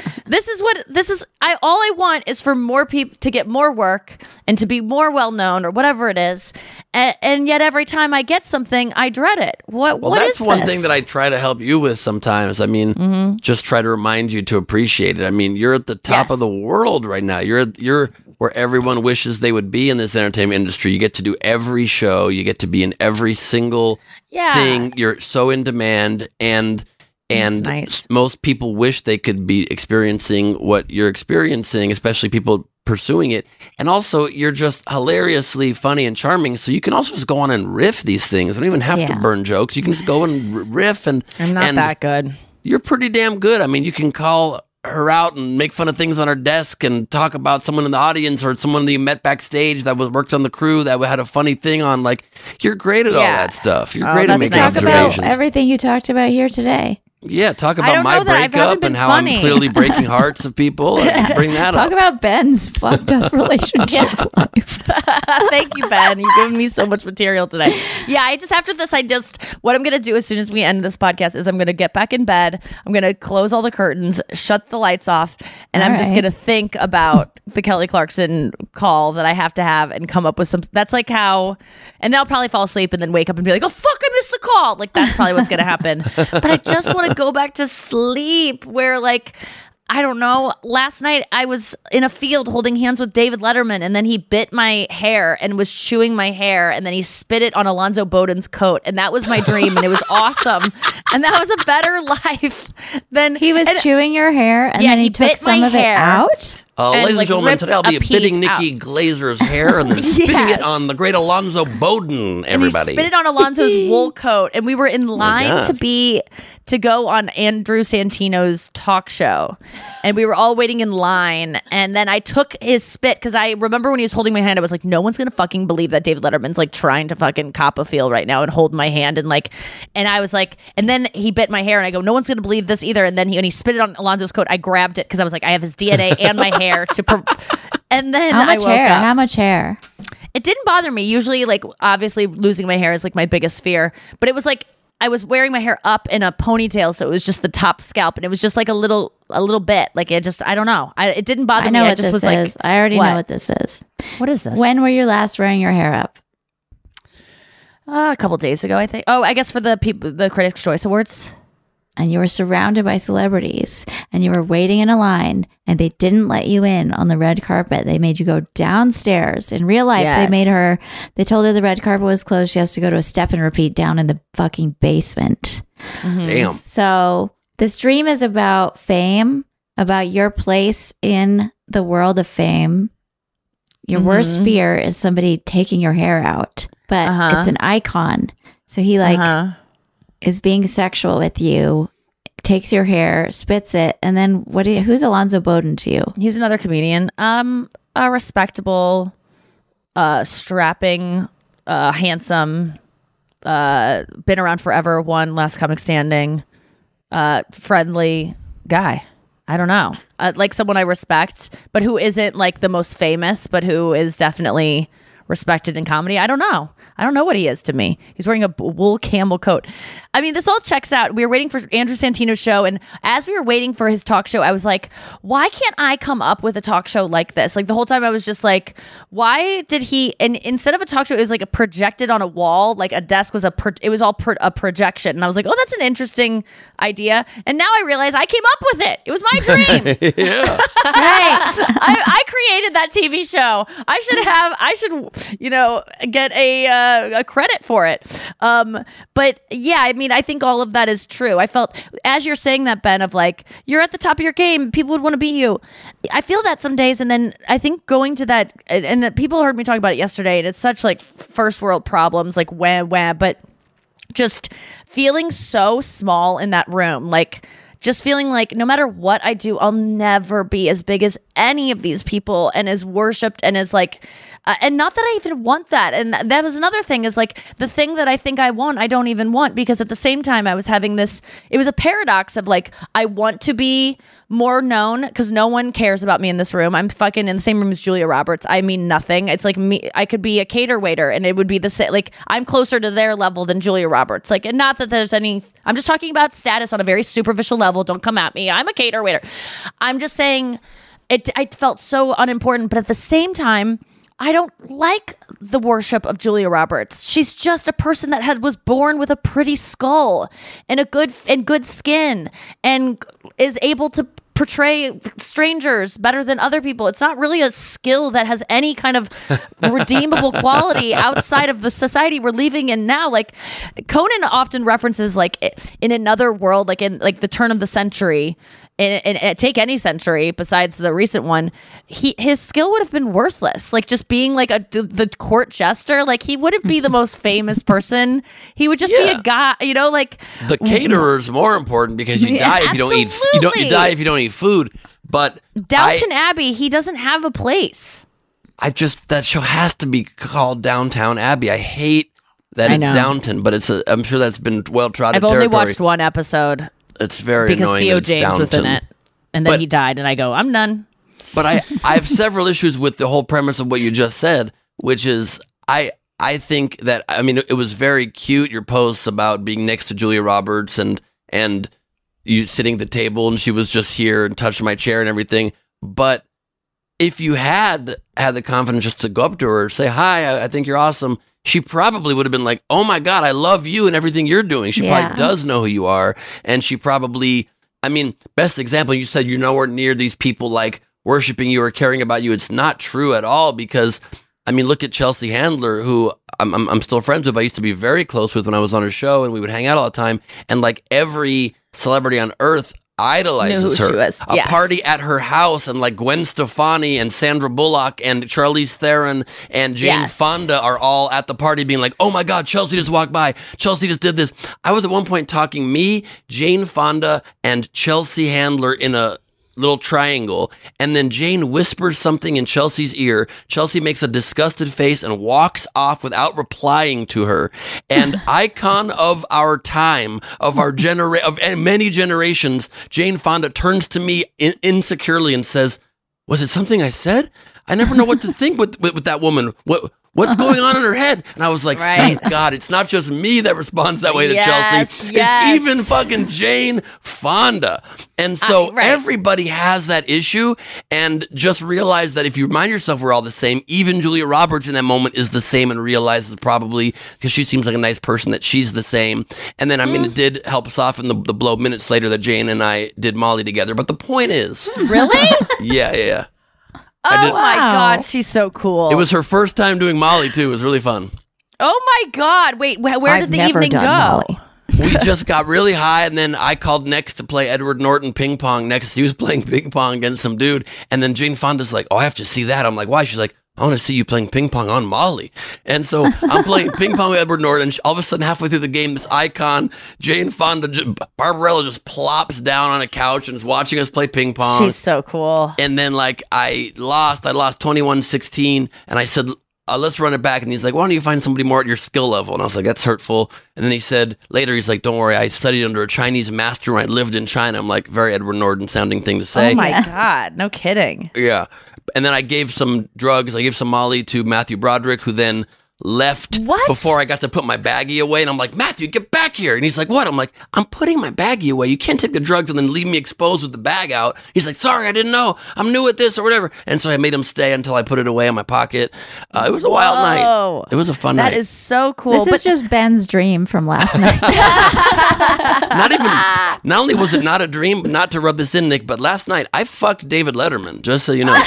All I want is for more people to get more work and to be more well known or whatever it is, and yet every time I get something, I dread it. What that's is one this? thing that I try to help you with sometimes. I mean, just try to remind you to appreciate it. I mean, you're at the top of the world right now. You're where everyone wishes they would be in this entertainment industry. You get to do every show. You get to be in every single thing. You're so in demand, and nice. Most people wish they could be experiencing what you're experiencing, especially people pursuing it. And also, you're just hilariously funny and charming, so you can also just go on and riff these things. You don't even have to burn jokes. You can just go and riff. And I'm not that good. You're pretty damn good. I mean, you can call her out and make fun of things on her desk and talk about someone in the audience or someone that you met backstage that worked on the crew that had a funny thing on. Like, you're great at all that stuff. You're great at making observations. Talk about everything you talked about here today. Yeah, talk about my breakup and how funny. I'm clearly breaking hearts of people. Bring that up. Talk about Ben's fucked up relationship life. Thank you, Ben. You've given me so much material today. Yeah, after this, what I'm going to do as soon as we end this podcast is I'm going to get back in bed. I'm going to close all the curtains, shut the lights off, and I'm just going to think about the Kelly Clarkson call that I have to have and come up with some. That's like how, and then I'll probably fall asleep and then wake up and be like, oh, fuck, I missed the call. Like, that's probably what's going to happen. But I just want to go back to sleep where, like, I don't know. Last night I was in a field holding hands with David Letterman, and then he bit my hair and was chewing my hair, and then he spit it on Alonzo Bowden's coat, and that was my dream, and it was awesome. And that was a better life than he was chewing your hair, and then he took some of it out. Ladies and gentlemen, today I'll be bitting Nikki Glazer's hair and then spitting it on the great Alonzo Bowden, everybody. And he spit it on Alonzo's wool coat, and we were in line to be to go on Andrew Santino's talk show, and we were all waiting in line, and then I took his spit because I remember when he was holding my hand, I was like, no one's gonna fucking believe that David Letterman's like trying to fucking cop a feel right now and hold my hand, and I was like, and then he bit my hair, and I go, no one's gonna believe this either, and then when he spit it on Alonzo's coat, I grabbed it because I was like, I have his DNA and my hair and then How much I woke hair? up. How much hair? It didn't bother me. Usually, like, obviously losing my hair is like my biggest fear, but it was like I was wearing my hair up in a ponytail, so it was just the top scalp, and it was just like a little bit. Like I don't know. It didn't bother me. I know what just this was is. I already know what this is. What is this? When were you last wearing your hair up? A couple days ago, I think. Oh, I guess for the Critics' Choice Awards. And you were surrounded by celebrities, and you were waiting in a line, and they didn't let you in on the red carpet. They made you go downstairs. In real life, Yes. they told her the red carpet was closed. She has to go to a step and repeat down in the fucking basement. Damn. So this dream is about fame, about your place in the world of fame. Your worst fear is somebody taking your hair out, but it's an icon. So he is being sexual with you, takes your hair, spits it, and then who's Alonzo Bowden to you? He's another comedian. A respectable, strapping, handsome, been around forever, won Last Comic Standing, friendly guy. I don't know. Like someone I respect, but who isn't like the most famous, but who is definitely respected in comedy. I don't know. I don't know what he is to me. He's wearing a wool camel coat. I mean, this all checks out. We were waiting for Andrew Santino's show, and as we were waiting for his talk show, I was like, why can't I come up with a talk show like this? Like the whole time I was just like, why did he, and instead of a talk show, it was like a projected on a wall, like a desk was a projection. And I was like, oh, that's an interesting idea. And now I realize I came up with it. It was my dream. Yeah. I created that TV show. I should, get a credit for it. But yeah, I mean, I think all of that is true. I felt, as you're saying that, Ben, of like, you're at the top of your game, people would want to beat you. I feel that some days, and then I think going to that, and that people heard me talk about it yesterday, and it's such like first world problems, like but just feeling so small in that room, like just feeling like no matter what I do, I'll never be as big as any of these people and as worshipped and as like, and not that I even want that. And that was another thing, is like the thing that I think I want, I don't even want, because at the same time I was having this, it was a paradox of like, I want to be more known because no one cares about me in this room. I'm fucking in the same room as Julia Roberts. I mean nothing. It's like me, I could be a cater waiter and it would be the same. Like I'm closer to their level than Julia Roberts. Like, and not that there's any, I'm just talking about status on a very superficial level. Don't come at me. I'm a cater waiter. I'm just saying I felt so unimportant, but at the same time, I don't like the worship of Julia Roberts. She's just a person that was born with a pretty skull and good skin and is able to portray strangers better than other people. It's not really a skill that has any kind of redeemable quality outside of the society we're living in now. Like Conan often references like in another world, like in like the turn of the century, and take any century besides the recent one, his skill would have been worthless. Like just being like the court jester, like he wouldn't be the most famous person. He would just be a guy, like the caterer is more important because you die if you don't eat. You die if you don't eat food. But Downton Abbey, he doesn't have a place. That show has to be called Downtown Abbey. I hate that it's Downton, but I'm sure that's been well-trodden territory. I've only watched one episode. It's very annoying Theo that it's James Downton. was in it, and then he died, and I go, I'm done. But I have several issues with the whole premise of what you just said, which is I think that, I mean, it was very cute, your posts about being next to Julia Roberts and you sitting at the table and she was just here and touched my chair and everything. But if you had the confidence just to go up to her, say, hi, I think you're awesome, she probably would have been like, oh my God, I love you and everything you're doing. She probably does know who you are. And she probably, I mean, best example, you said you're nowhere near these people like worshiping you or caring about you. It's not true at all because, I mean, look at Chelsea Handler, who I'm still friends with. I used to be very close with when I was on her show and we would hang out all the time. And like every celebrity on earth, idolizes Knew who her. she was. A Yes. party at her house, and like Gwen Stefani and Sandra Bullock and Charlize Theron and Jane Yes. Fonda are all at the party being like, oh my God, Chelsea just walked by. Chelsea just did this. I was at one point talking me, Jane Fonda, and Chelsea Handler in a little triangle, and then Jane whispers something in Chelsea's ear. Chelsea makes a disgusted face and walks off without replying to her. And icon of our time, of our of many generations, Jane Fonda turns to me insecurely and says, "Was it something I said? I never know what to think with that woman. What's going on in her head?" And I was like, thank God, it's not just me that responds that way to Chelsea. Yes. It's even fucking Jane Fonda. And so everybody has that issue, and just realize that if you remind yourself we're all the same, even Julia Roberts in that moment is the same and realizes probably, because she seems like a nice person, that she's the same. And then, I mean, it did help soften the blow minutes later that Jane and I did Molly together. But the point is... Really? Yeah. Oh my God, she's so cool. It was her first time doing Molly too. It was really fun. Oh my God! Wait, where I've did the never evening done go? Molly. We just got really high, and then I called next to play Edward Norton ping pong next. He was playing ping pong against some dude, and then Jane Fonda's like, "Oh, I have to see that." I'm like, "Why?" She's like, "I want to see you playing ping pong on Molly." And so I'm playing ping pong with Edward Norton. All of a sudden, halfway through the game, this icon, Jane Fonda, Barbarella just plops down on a couch and is watching us play ping pong. She's so cool. And then, like, I lost 21-16, and I said, let's run it back. And he's like, why don't you find somebody more at your skill level? And I was like, that's hurtful. And then he said, later, he's like, don't worry, I studied under a Chinese master when I lived in China. I'm like, very Edward Norton sounding thing to say. Oh my God, no kidding. Yeah. And then I gave some drugs. I gave some Molly to Matthew Broderick, who then left before I got to put my baggie away. And I'm like, Matthew, get back here. And he's like, what? I'm like, I'm putting my baggie away. You can't take the drugs and then leave me exposed with the bag out. He's like, sorry, I didn't know. I'm new at this or whatever. And so I made him stay until I put it away in my pocket. It was a wild night. It was a fun night. That is so cool. This is just Ben's dream from last night. Not only was it not a dream, but not to rub this in, Nick, but last night I fucked David Letterman, just so you know. It's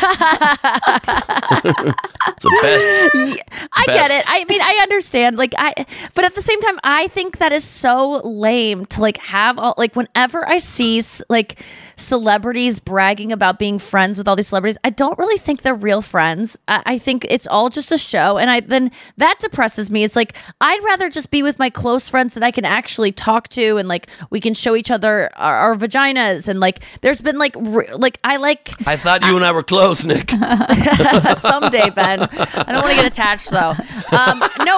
the best. I get it. I mean, I understand. But at the same time, I think that is so lame to have all, whenever I see celebrities bragging about being friends with all these celebrities, I don't really think they're real friends. I think it's all just a show, and then that depresses me. It's like, I'd rather just be with my close friends that I can actually talk to, and we can show each other our vaginas, and there's been I thought you and I were close, Nick. Someday, Ben. I don't want to get attached though. No,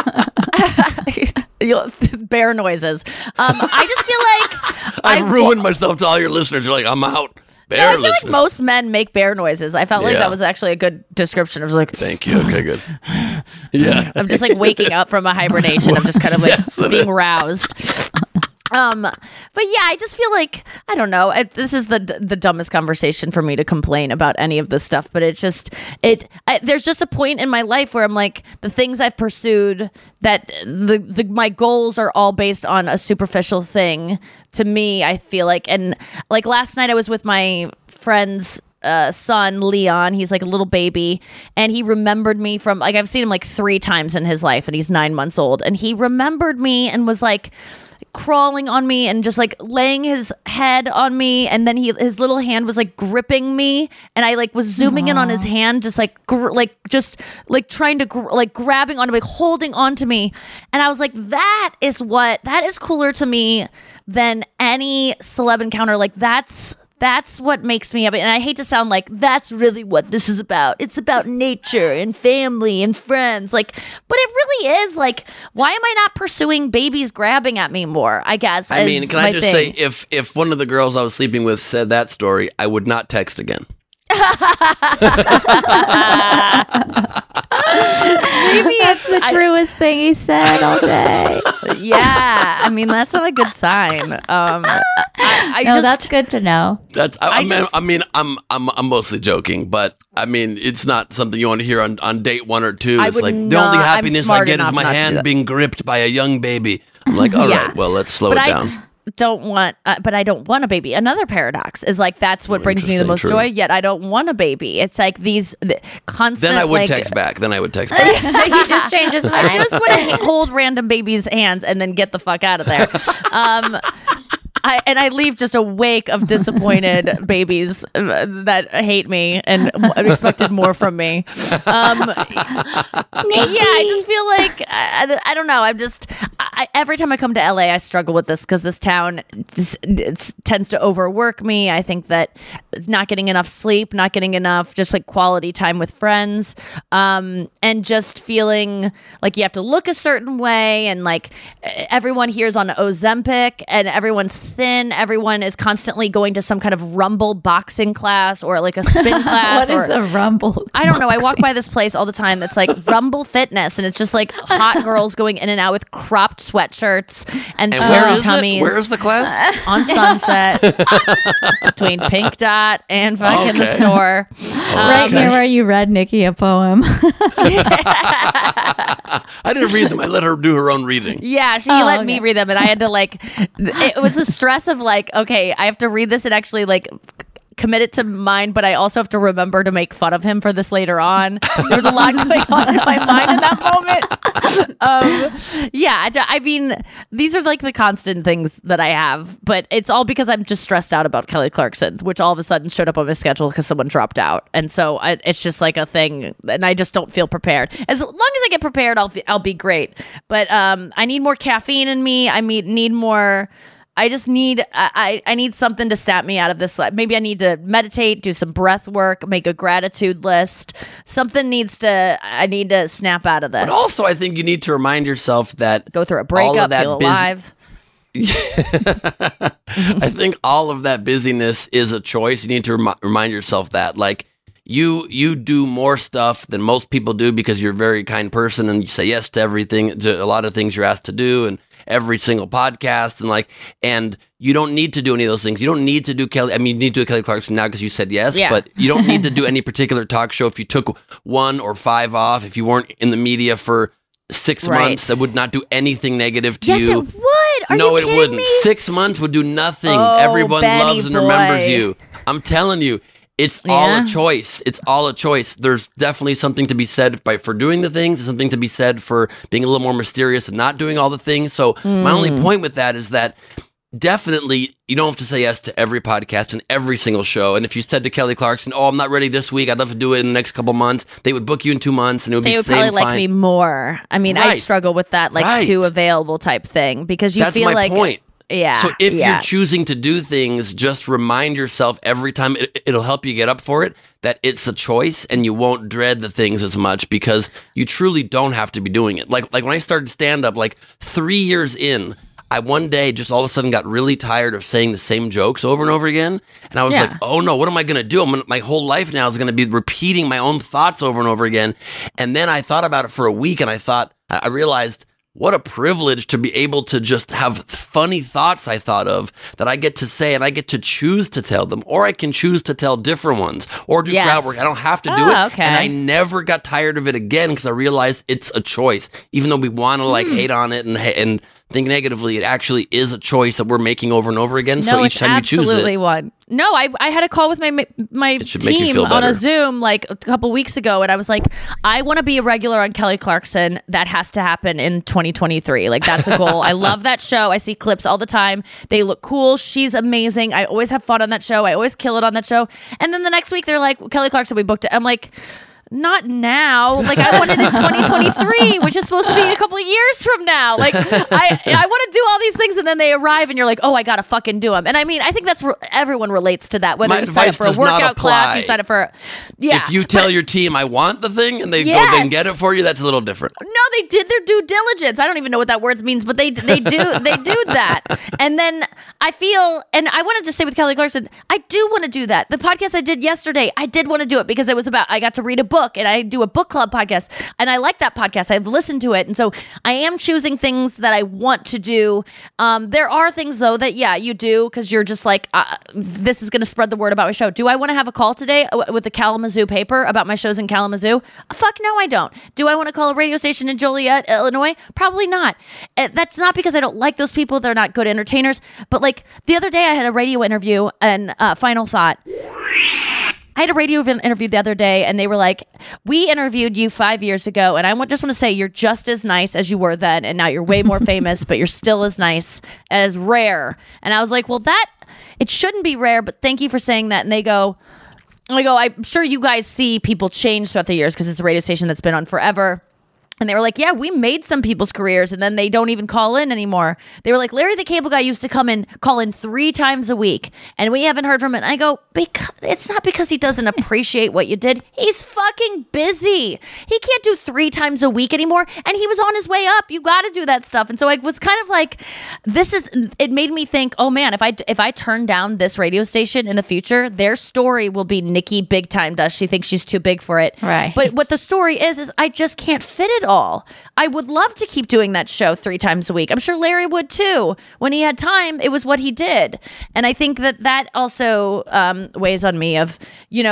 bear noises. I just feel like I've ruined myself to all your listeners. You're like, I'm out. Bear I feel listeners. like most men make bear noises. I felt like that was actually a good description. I was like, thank you. Okay, good. Yeah. I'm just waking up from a hibernation. I'm just kind of being roused. But yeah, I just feel like, I don't know. This is the dumbest conversation for me to complain about any of this stuff. But it's just, there's just a point in my life where I'm like, the things I've pursued, that my goals are all based on a superficial thing. To me, I feel like, and last night I was with my friend's son, Leon. He's a little baby, and he remembered me from I've seen him 3 times in his life, and he's 9 months old, and he remembered me and was crawling on me and just laying his head on me, and then his little hand was gripping me, and I was zooming in on his hand, just trying to grabbing onto me, holding onto me, and I was like, that is cooler to me than any celeb encounter. That's what makes me happy. And I hate to sound like that's really what this is about. It's about nature and family and friends. But it really is. Why am I not pursuing babies grabbing at me more? I guess. I mean, can I just say, if one of the girls I was sleeping with said that story, I would not text again. Maybe that's the truest thing he said all day. Yeah, I mean, that's not a good sign. That's good to know. I'm mostly joking, but I mean, it's not something you want to hear on date 1 or 2. It's the only happiness I get is my hand being gripped by a young baby. I'm like, all right, well, let's slow it down. But I don't want a baby. Another paradox is that's what brings me the most joy, yet I don't want a baby. It's these constant. Then I would text back. He just changes his mind. I just want to hold random babies' hands and then get the fuck out of there. I leave just a wake of disappointed babies that hate me and expected more from me. I just feel like I don't know. I'm just every time I come to LA, I struggle with this because this town tends to overwork me. I think that not getting enough sleep, not getting enough just like quality time with friends, and just feeling like you have to look a certain way, and like everyone here is on Ozempic and everyone's thin. Everyone is constantly going to some kind of Rumble boxing class or like a spin class. What is a Rumble? I don't know. I walk by this place all the time that's like Rumble Fitness, and it's just like hot girls going in and out with cropped sweatshirts and where is tummies. it? Where is the class? On Sunset, between Pink Dot and fucking the store. Right near where you read Nikki a poem. I didn't read them. I let her do her own reading. Yeah, she let me read them, and I had to like. It was the stress of like, okay, I have to read this and actually like commit it to mind, but I also have to remember to make fun of him for this later on. There was a lot going on in my mind in that moment. I mean, these are like the constant things that I have, but it's all because I'm just stressed out about Kelly Clarkson, which all of a sudden showed up on my schedule because someone dropped out, and so it's just like a thing, and I just don't feel prepared. As long as I get prepared, I'll be great. But I need more caffeine in me. I need more. I just need I need something to snap me out of this. Maybe I need to meditate, do some breath work, make a gratitude list. Something I need to snap out of this. But also, I think you need to remind yourself that go through a breakup, feel alive. I think all of that busyness is a choice. You need to remind yourself that, like, you do more stuff than most people do because you're a very kind person and you say yes to everything, to a lot of things you're asked to do, and every single podcast, and you don't need to do any of those things. You don't need to do Kelly. I mean, you need to do Kelly Clarkson now because you said yes, but you don't need to do any particular talk show. If you took 1 or 5 off, if you weren't in the media for 6 months, that would not do anything negative to you. Yes, it would. Are no, you kidding it wouldn't. me? 6 months would do nothing. Oh, Everyone Benny loves and boy. remembers you. I'm telling you. It's all a choice. It's all a choice. There's definitely something to be said for doing the things. There's something to be said for being a little more mysterious and not doing all the things. So my only point with that is that definitely you don't have to say yes to every podcast and every single show. And if you said to Kelly Clarkson, "Oh, I'm not ready this week. I'd love to do it in the next couple months," they would book you in 2 months, and it would be the same. They would probably like me more. I mean, I struggle with that, like too available type thing because you feel like. That's my point. Yeah. So if you're choosing to do things, just remind yourself every time, it'll help you get up for it, that it's a choice and you won't dread the things as much because you truly don't have to be doing it. Like when I started stand-up, like 3 years in, I one day just all of a sudden got really tired of saying the same jokes over and over again. And I was like, oh no, what am I going to do? My whole life now is going to be repeating my own thoughts over and over again. And then I thought about it for a week and I realized, what a privilege to be able to just have funny thoughts I thought of that I get to say, and I get to choose to tell them, or I can choose to tell different ones, or do crowd work. I don't have to do it. Okay. And I never got tired of it again because I realized it's a choice. Even though we want to like hate on it and think negatively, it actually is a choice that we're making over and over again. So each time you choose it. Absolutely one. No, I had a call with my team on a Zoom like a couple weeks ago, and I was like, I want to be a regular on Kelly Clarkson. That has to happen in 2023. Like, that's a goal. I love that show. I see clips all the time. They look cool. She's amazing. I always have fun on that show. I always kill it on that show. And then the next week, they're like, Kelly Clarkson, we booked it. I'm like, not now. Like, I want it in 2023, which is supposed to be a couple of years from now. Like, I want to do all these things, and then they arrive, and you're like, oh, I gotta fucking do them. And I mean, I think that's everyone relates to that. Whether you sign up for a workout class, you sign up for If you tell your team, I want the thing, and they go then get it for you, that's a little different. No, they did their due diligence. I don't even know what that word means, but they do that. And then I feel, and I want to just say with Kelly Clarkson, I do want to do that. The podcast I did yesterday, I did want to do it because it was about, I got to read a book, and I do a book club podcast, and I like that podcast. I've listened to it, and so I am choosing things that I want to do. There are things though that you do because you're just like, this is going to spread the word about my show. Do I want to have a call today with the Kalamazoo paper about my shows in Kalamazoo? Fuck no, I don't. Do I want to call a radio station in Joliet, Illinois? Probably not. That's not because I don't like those people. They're not good entertainers. But like the other day I had a radio interview, and final thought. I had a radio interview the other day, and they were like, we interviewed you 5 years ago, and I just want to say you're just as nice as you were then, and now you're way more famous, but you're still as nice, as rare. And I was like, well, it shouldn't be rare, but thank you for saying that. And they go, I'm sure you guys see people change throughout the years because it's a radio station that's been on forever. And they were like, yeah, we made some people's careers, and then they don't even call in anymore. They were like, Larry the Cable Guy used to call in 3 times a week, and we haven't heard from him. And I go, it's not because he doesn't appreciate what you did. He's fucking busy. He can't do 3 times a week anymore, and he was on his way up. You got to do that stuff. And so I was kind of like, it made me think, oh man, if I turn down this radio station in the future, their story will be Nikki big time does. She thinks she's too big for it. Right. But what the story is I just can't fit it all. I would love to keep doing that show 3 times a week. I'm sure Larry would too. When he had time, it was what he did. And I think that also weighs on me of,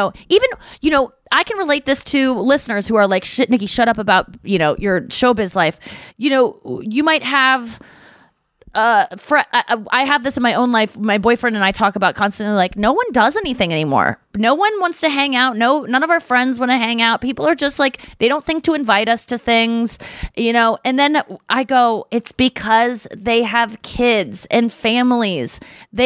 I can relate this to listeners who are like, shit, Nikki, shut up about, your showbiz life. You might have... I have this in my own life. My boyfriend and I talk about constantly, like, no one does anything anymore. No one wants to hang out. None of our friends want to hang out. People are just like, they don't think to invite us to things, and then I go, it's because they have kids and families.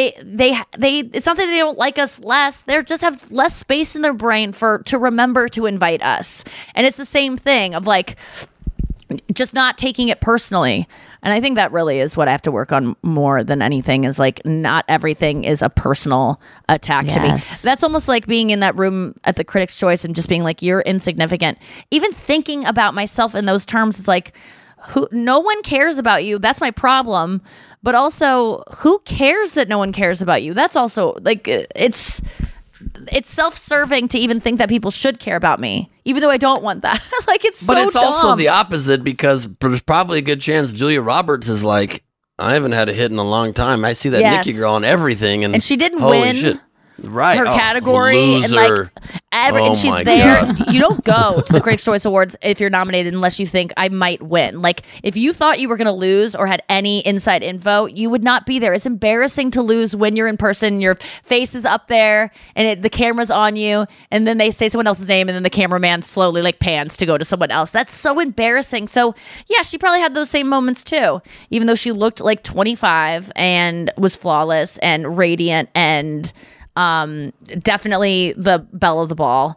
It's not that they don't like us less. They just have less space in their brain to remember to invite us. And it's the same thing of like, just not taking it personally. And I think that really is what I have to work on more than anything is like, not everything is a personal attack to me. That's almost like being in that room at the Critics' Choice and just being like, you're insignificant. Even thinking about myself in those terms, it's like, no one cares about you. That's my problem. But also, who cares that no one cares about you? That's also like, it's self-serving to even think that people should care about me, even though I don't want that. Like, it's but so it's dumb. Also the opposite, because there's probably a good chance Julia Roberts is like, I haven't had a hit in a long time. I see that Nikki girl on everything, and she didn't holy win. Shit. Right, her category, loser. and like and she's there. God. You don't go to the Critics' Choice Awards if you're nominated unless you think I might win. Like, if you thought you were going to lose or had any inside info, you would not be there. It's embarrassing to lose when you're in person. Your face is up there, and the camera's on you, and then they say someone else's name, and then the cameraman slowly like pans to go to someone else. That's so embarrassing. So yeah, she probably had those same moments too, even though she looked like 25 and was flawless and radiant and definitely the belle of the ball.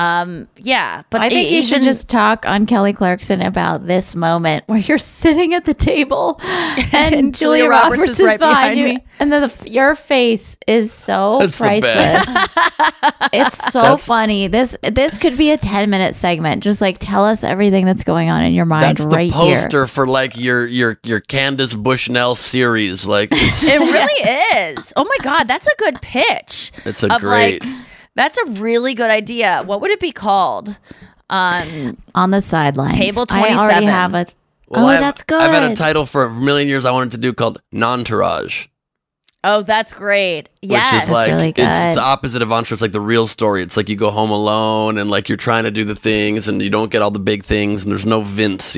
But I think you should just talk on Kelly Clarkson about this moment where you're sitting at the table and Julia Roberts is right behind you, and then your face is so priceless. It's so funny. This could be a 10-minute segment. Just like, tell us everything that's going on in your mind. That's right the poster here. for like your Candace Bushnell series. Like, it really is. Oh my God, that's a good pitch. It's a great. That's a really good idea. What would it be called? On the sidelines. Table 27. I already have a... that's good. I've had a title for a million years I wanted to do called Nontourage. Oh, that's great. Yes. Which is like, really good. it's the opposite of Entourage. It's like the real story. It's like you go home alone and like you're trying to do the things and you don't get all the big things and there's no Vince,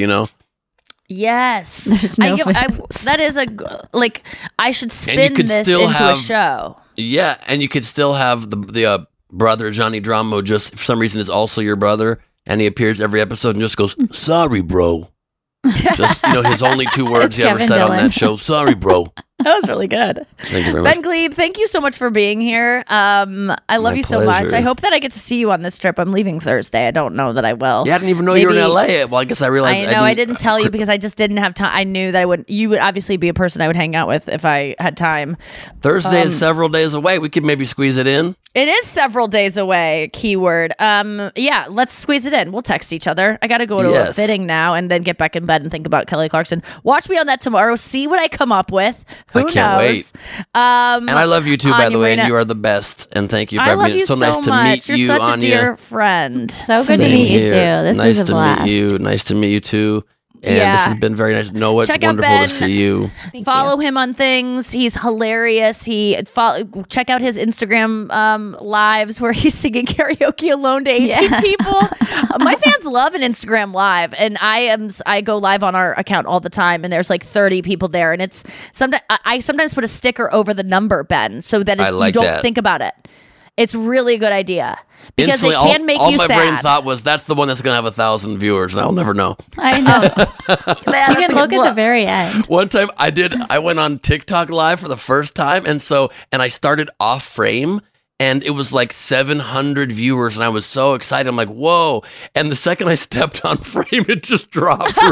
Yes. There's no Vince. That is like, I should spin this into a show. Yeah, and you could still have the brother Johnny Dramo just for some reason is also your brother, and he appears every episode and just goes, "Sorry, bro." Just his only 2 words he ever said on that show. Sorry, bro. That was really good. Thank you very much. Ben Glebe, thank you so much for being here. I love you so much. I hope that I get to see you on this trip. I'm leaving Thursday. I don't know that I will. Yeah, I didn't even know you were in LA. Well, I guess I realized. I didn't tell you because I just didn't have time. I knew that you would obviously be a person I would hang out with if I had time. Thursday is several days away. We could maybe squeeze it in. It is several days away, keyword. Yeah, let's squeeze it in. We'll text each other. I got to go to a fitting now and then get back in bed and think about Kelly Clarkson. Watch me on that tomorrow. See what I come up with. Who knows? Can't wait. And I love you too, by the way, and you are the best. And thank you for having me. It's so nice to meet you, You're such Anya. a dear friend. So good to meet you too. This is a blast. Nice to meet you. Nice to meet you too. And this has been very nice. Noah, it's wonderful to see you. Follow him on things. He's hilarious. Check out his Instagram lives where he's singing karaoke alone to 18 people. My fans love an Instagram live, and I go live on our account all the time, and there's like 30 people there, and I sometimes put a sticker over the number, Ben, so that you don't think about it. It's really a good idea because Instantly, it can make all you my sad. brain thought was that's the one that's going to have 1,000 viewers, and I'll never know. I know. Yeah, You that's can a look good at the one. very end. One time I went on TikTok live for the first time, and I started off frame, and it was like 700 viewers, and I was so excited. I'm like, whoa. And the second I stepped on frame, it just dropped. It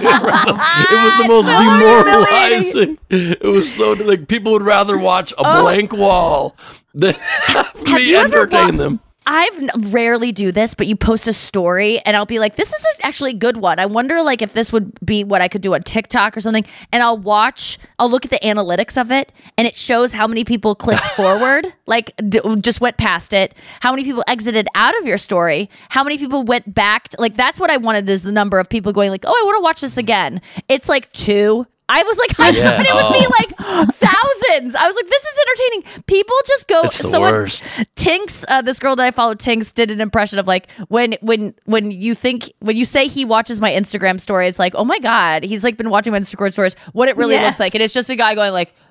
was the most demoralizing. It was so, like, people would rather watch a blank wall than have me you ever entertain them. I've rarely do this, but you post a story and I'll be like, this is actually a good one. I wonder like if this would be what I could do on TikTok or something. And I'll look at the analytics of it and it shows how many people clicked forward, like just went past it, how many people exited out of your story, how many people went back. Like that's what I wanted is the number of people going like, oh, I want to watch this again. It's like 2. I was like, I thought it would be like thousands. I was like, this is entertaining. People just go. It's the worst. Tinks, this girl that I followed, Tinks, did an impression of like when you say he watches my Instagram stories, like, oh my god, he's like been watching my Instagram stories. What it really looks like, and it's just a guy going like.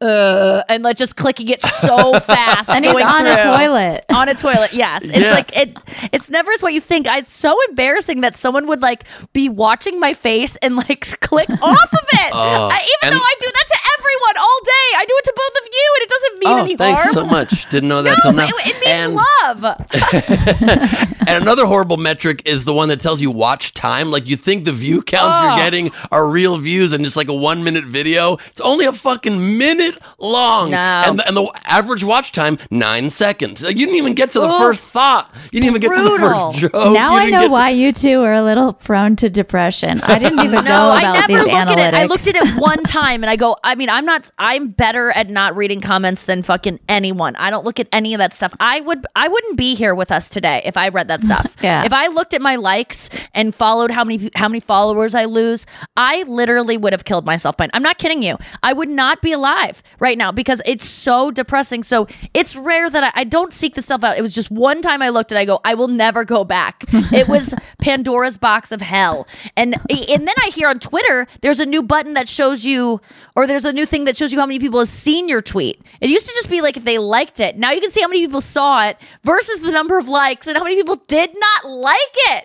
And like just clicking it so fast, And he's going on a through. toilet. On a toilet, yes. It's Yeah. like it's never as what you think. It's so embarrassing that someone would like be watching my face and like click off of it. Even though I do that to everyone all day, I do it to both of you, and it doesn't mean any thanks harm. so much. Didn't know that till now. It means love. And another horrible metric is the one that tells you watch time. Like you think the view counts you're getting are real views, and it's like a 1 minute video. It's only a fucking minute long. No. And the average watch time 9 seconds. Like, you didn't even get to the first thought. You didn't even get to the Brutal. first joke. Now You I didn't know get to- why you two are a little prone to depression. I didn't even No, know I about never these look analytics. at it. I looked at it one time and I go, I mean, I'm better at not reading comments than fucking anyone. I don't look at any of that stuff. I wouldn't be here with us today if I read that stuff. Yeah. If I looked at my likes and followed how many followers I lose, I literally would have killed myself by now. I'm not kidding you. I would not be alive right now because it's so depressing. So it's rare that I don't seek this stuff out. It was just one time I looked and I go, I will never go back. It was Pandora's box of hell. And then I hear on Twitter, there's a new button that shows you, or there's a new thing that shows you how many people have seen your tweet. It used to just be like if they liked it. Now you can see how many people saw it versus the number of likes and how many people did not like it.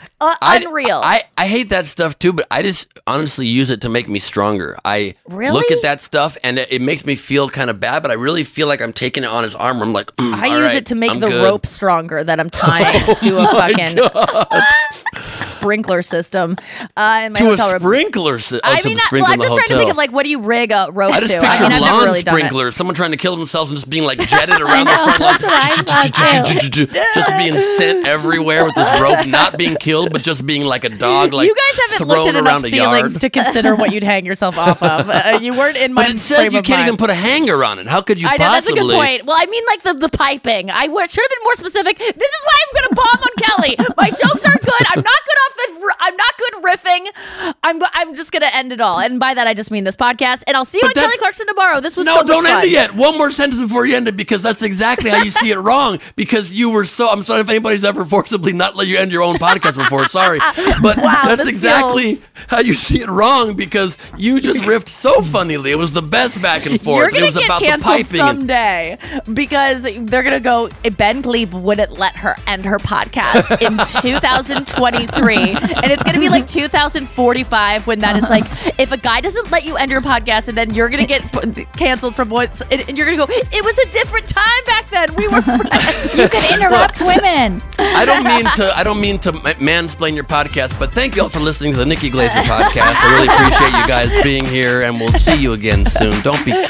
Unreal. I hate that stuff too, but I just honestly use it to make me stronger. I Really? look at that stuff and it makes me feel kind of bad, but I really feel like I'm taking it on his arm. I'm like, I all use right, it to make I'm the good. rope stronger that I'm tying to a fucking sprinkler system in my To a hotel room. sprinkler. To I the mean, sprinkler I'm in the just trying to hotel. think of like, what do you rig a rope I just to? picture I mean, I've never lawn really done it. sprinklers. Someone trying to kill themselves and just being like jetted around the front lawn. That's what I saw too. Just being sent everywhere with this rope, not being killed, but just being like a dog, like you guys haven't thrown looked at enough around a yard. ceilings to consider what you'd hang yourself off of. You weren't in my But it says frame you of can't mind. even put a hanger on it. How could you I know, that's a possibly? good point. Well, I mean, like the piping. I should have been more specific. This is why I'm going to bomb on Kelly. My jokes aren't good. I'm not good off this. I'm not good riffing. I'm just going to end it all. And by that, I just mean this podcast. And I'll see you on But Kelly that's- Clarkson tomorrow. This was No, so much don't end fun. it yet. One more sentence before you end it, because that's exactly how you see it wrong. Because you were so. I'm sorry if anybody's ever forcibly not let you end your own podcast before. Sorry, but Wow, that's this exactly feels- how you see it wrong. Because you just riffed so funnily. It was the best back and forth. You're It gonna was get about the canceled piping. And, someday because they're gonna go. Ben Glebe wouldn't let her end her podcast in 2023, and it's gonna be like 2045 when that is like, if a guy doesn't let you end your podcast, and then you're gonna get canceled from what, and you're gonna go. It was a different time back then. We were friends. You could interrupt women. I don't mean to mansplain your podcast, but thank you all for listening to the Nikki Glazer podcast. I really appreciate you guys being here, and we'll see you again soon. Don't be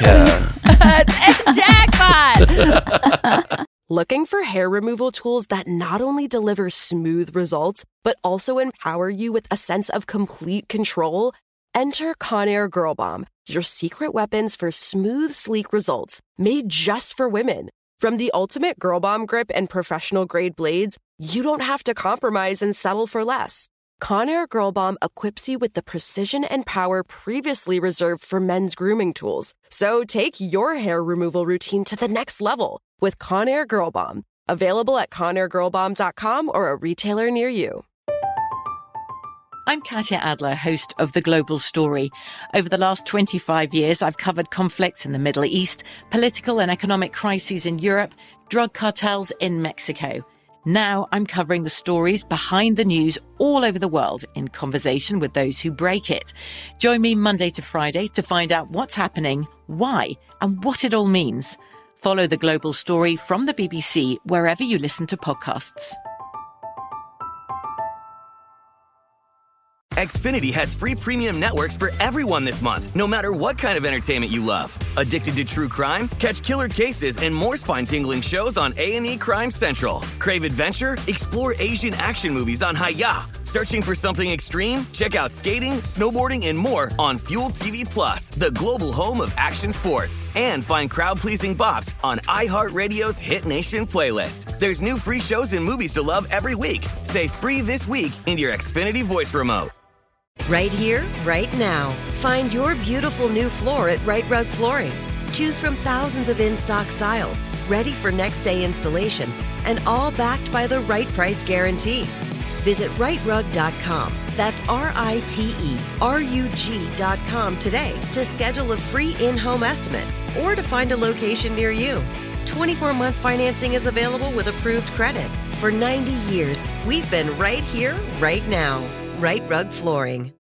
Jackpot. Looking for hair removal tools that not only deliver smooth results, but also empower you with a sense of complete control? Enter Conair Girl Bomb, your secret weapons for smooth, sleek results, made just for women. From the ultimate Girl Bomb grip and professional grade blades, you don't have to compromise and settle for less. Conair Girl Bomb equips you with the precision and power previously reserved for men's grooming tools. So take your hair removal routine to the next level with Conair Girl Bomb. Available at ConairGirlBomb.com or a retailer near you. I'm Katya Adler, host of The Global Story. Over the last 25 years, I've covered conflicts in the Middle East, political and economic crises in Europe, drug cartels in Mexico. Now I'm covering the stories behind the news all over the world in conversation with those who break it. Join me Monday to Friday to find out what's happening, why, and what it all means. Follow The Global Story from the BBC wherever you listen to podcasts. Xfinity has free premium networks for everyone this month, no matter what kind of entertainment you love. Addicted to true crime? Catch killer cases and more spine-tingling shows on A&E Crime Central. Crave adventure? Explore Asian action movies on Hi-Ya. Searching for something extreme? Check out skating, snowboarding, and more on Fuel TV Plus, the global home of action sports. And find crowd-pleasing bops on iHeartRadio's Hit Nation playlist. There's new free shows and movies to love every week. Say free this week in your Xfinity voice remote. Right here, right now. Find your beautiful new floor at Right Rug Flooring. Choose from thousands of in-stock styles, ready for next day installation, and all backed by the right price guarantee. Visit rightrug.com. That's RITERUG.com today to schedule a free in-home estimate or to find a location near you. 24-month financing is available with approved credit. For 90 years, we've been right here, right now. Right Rug Flooring.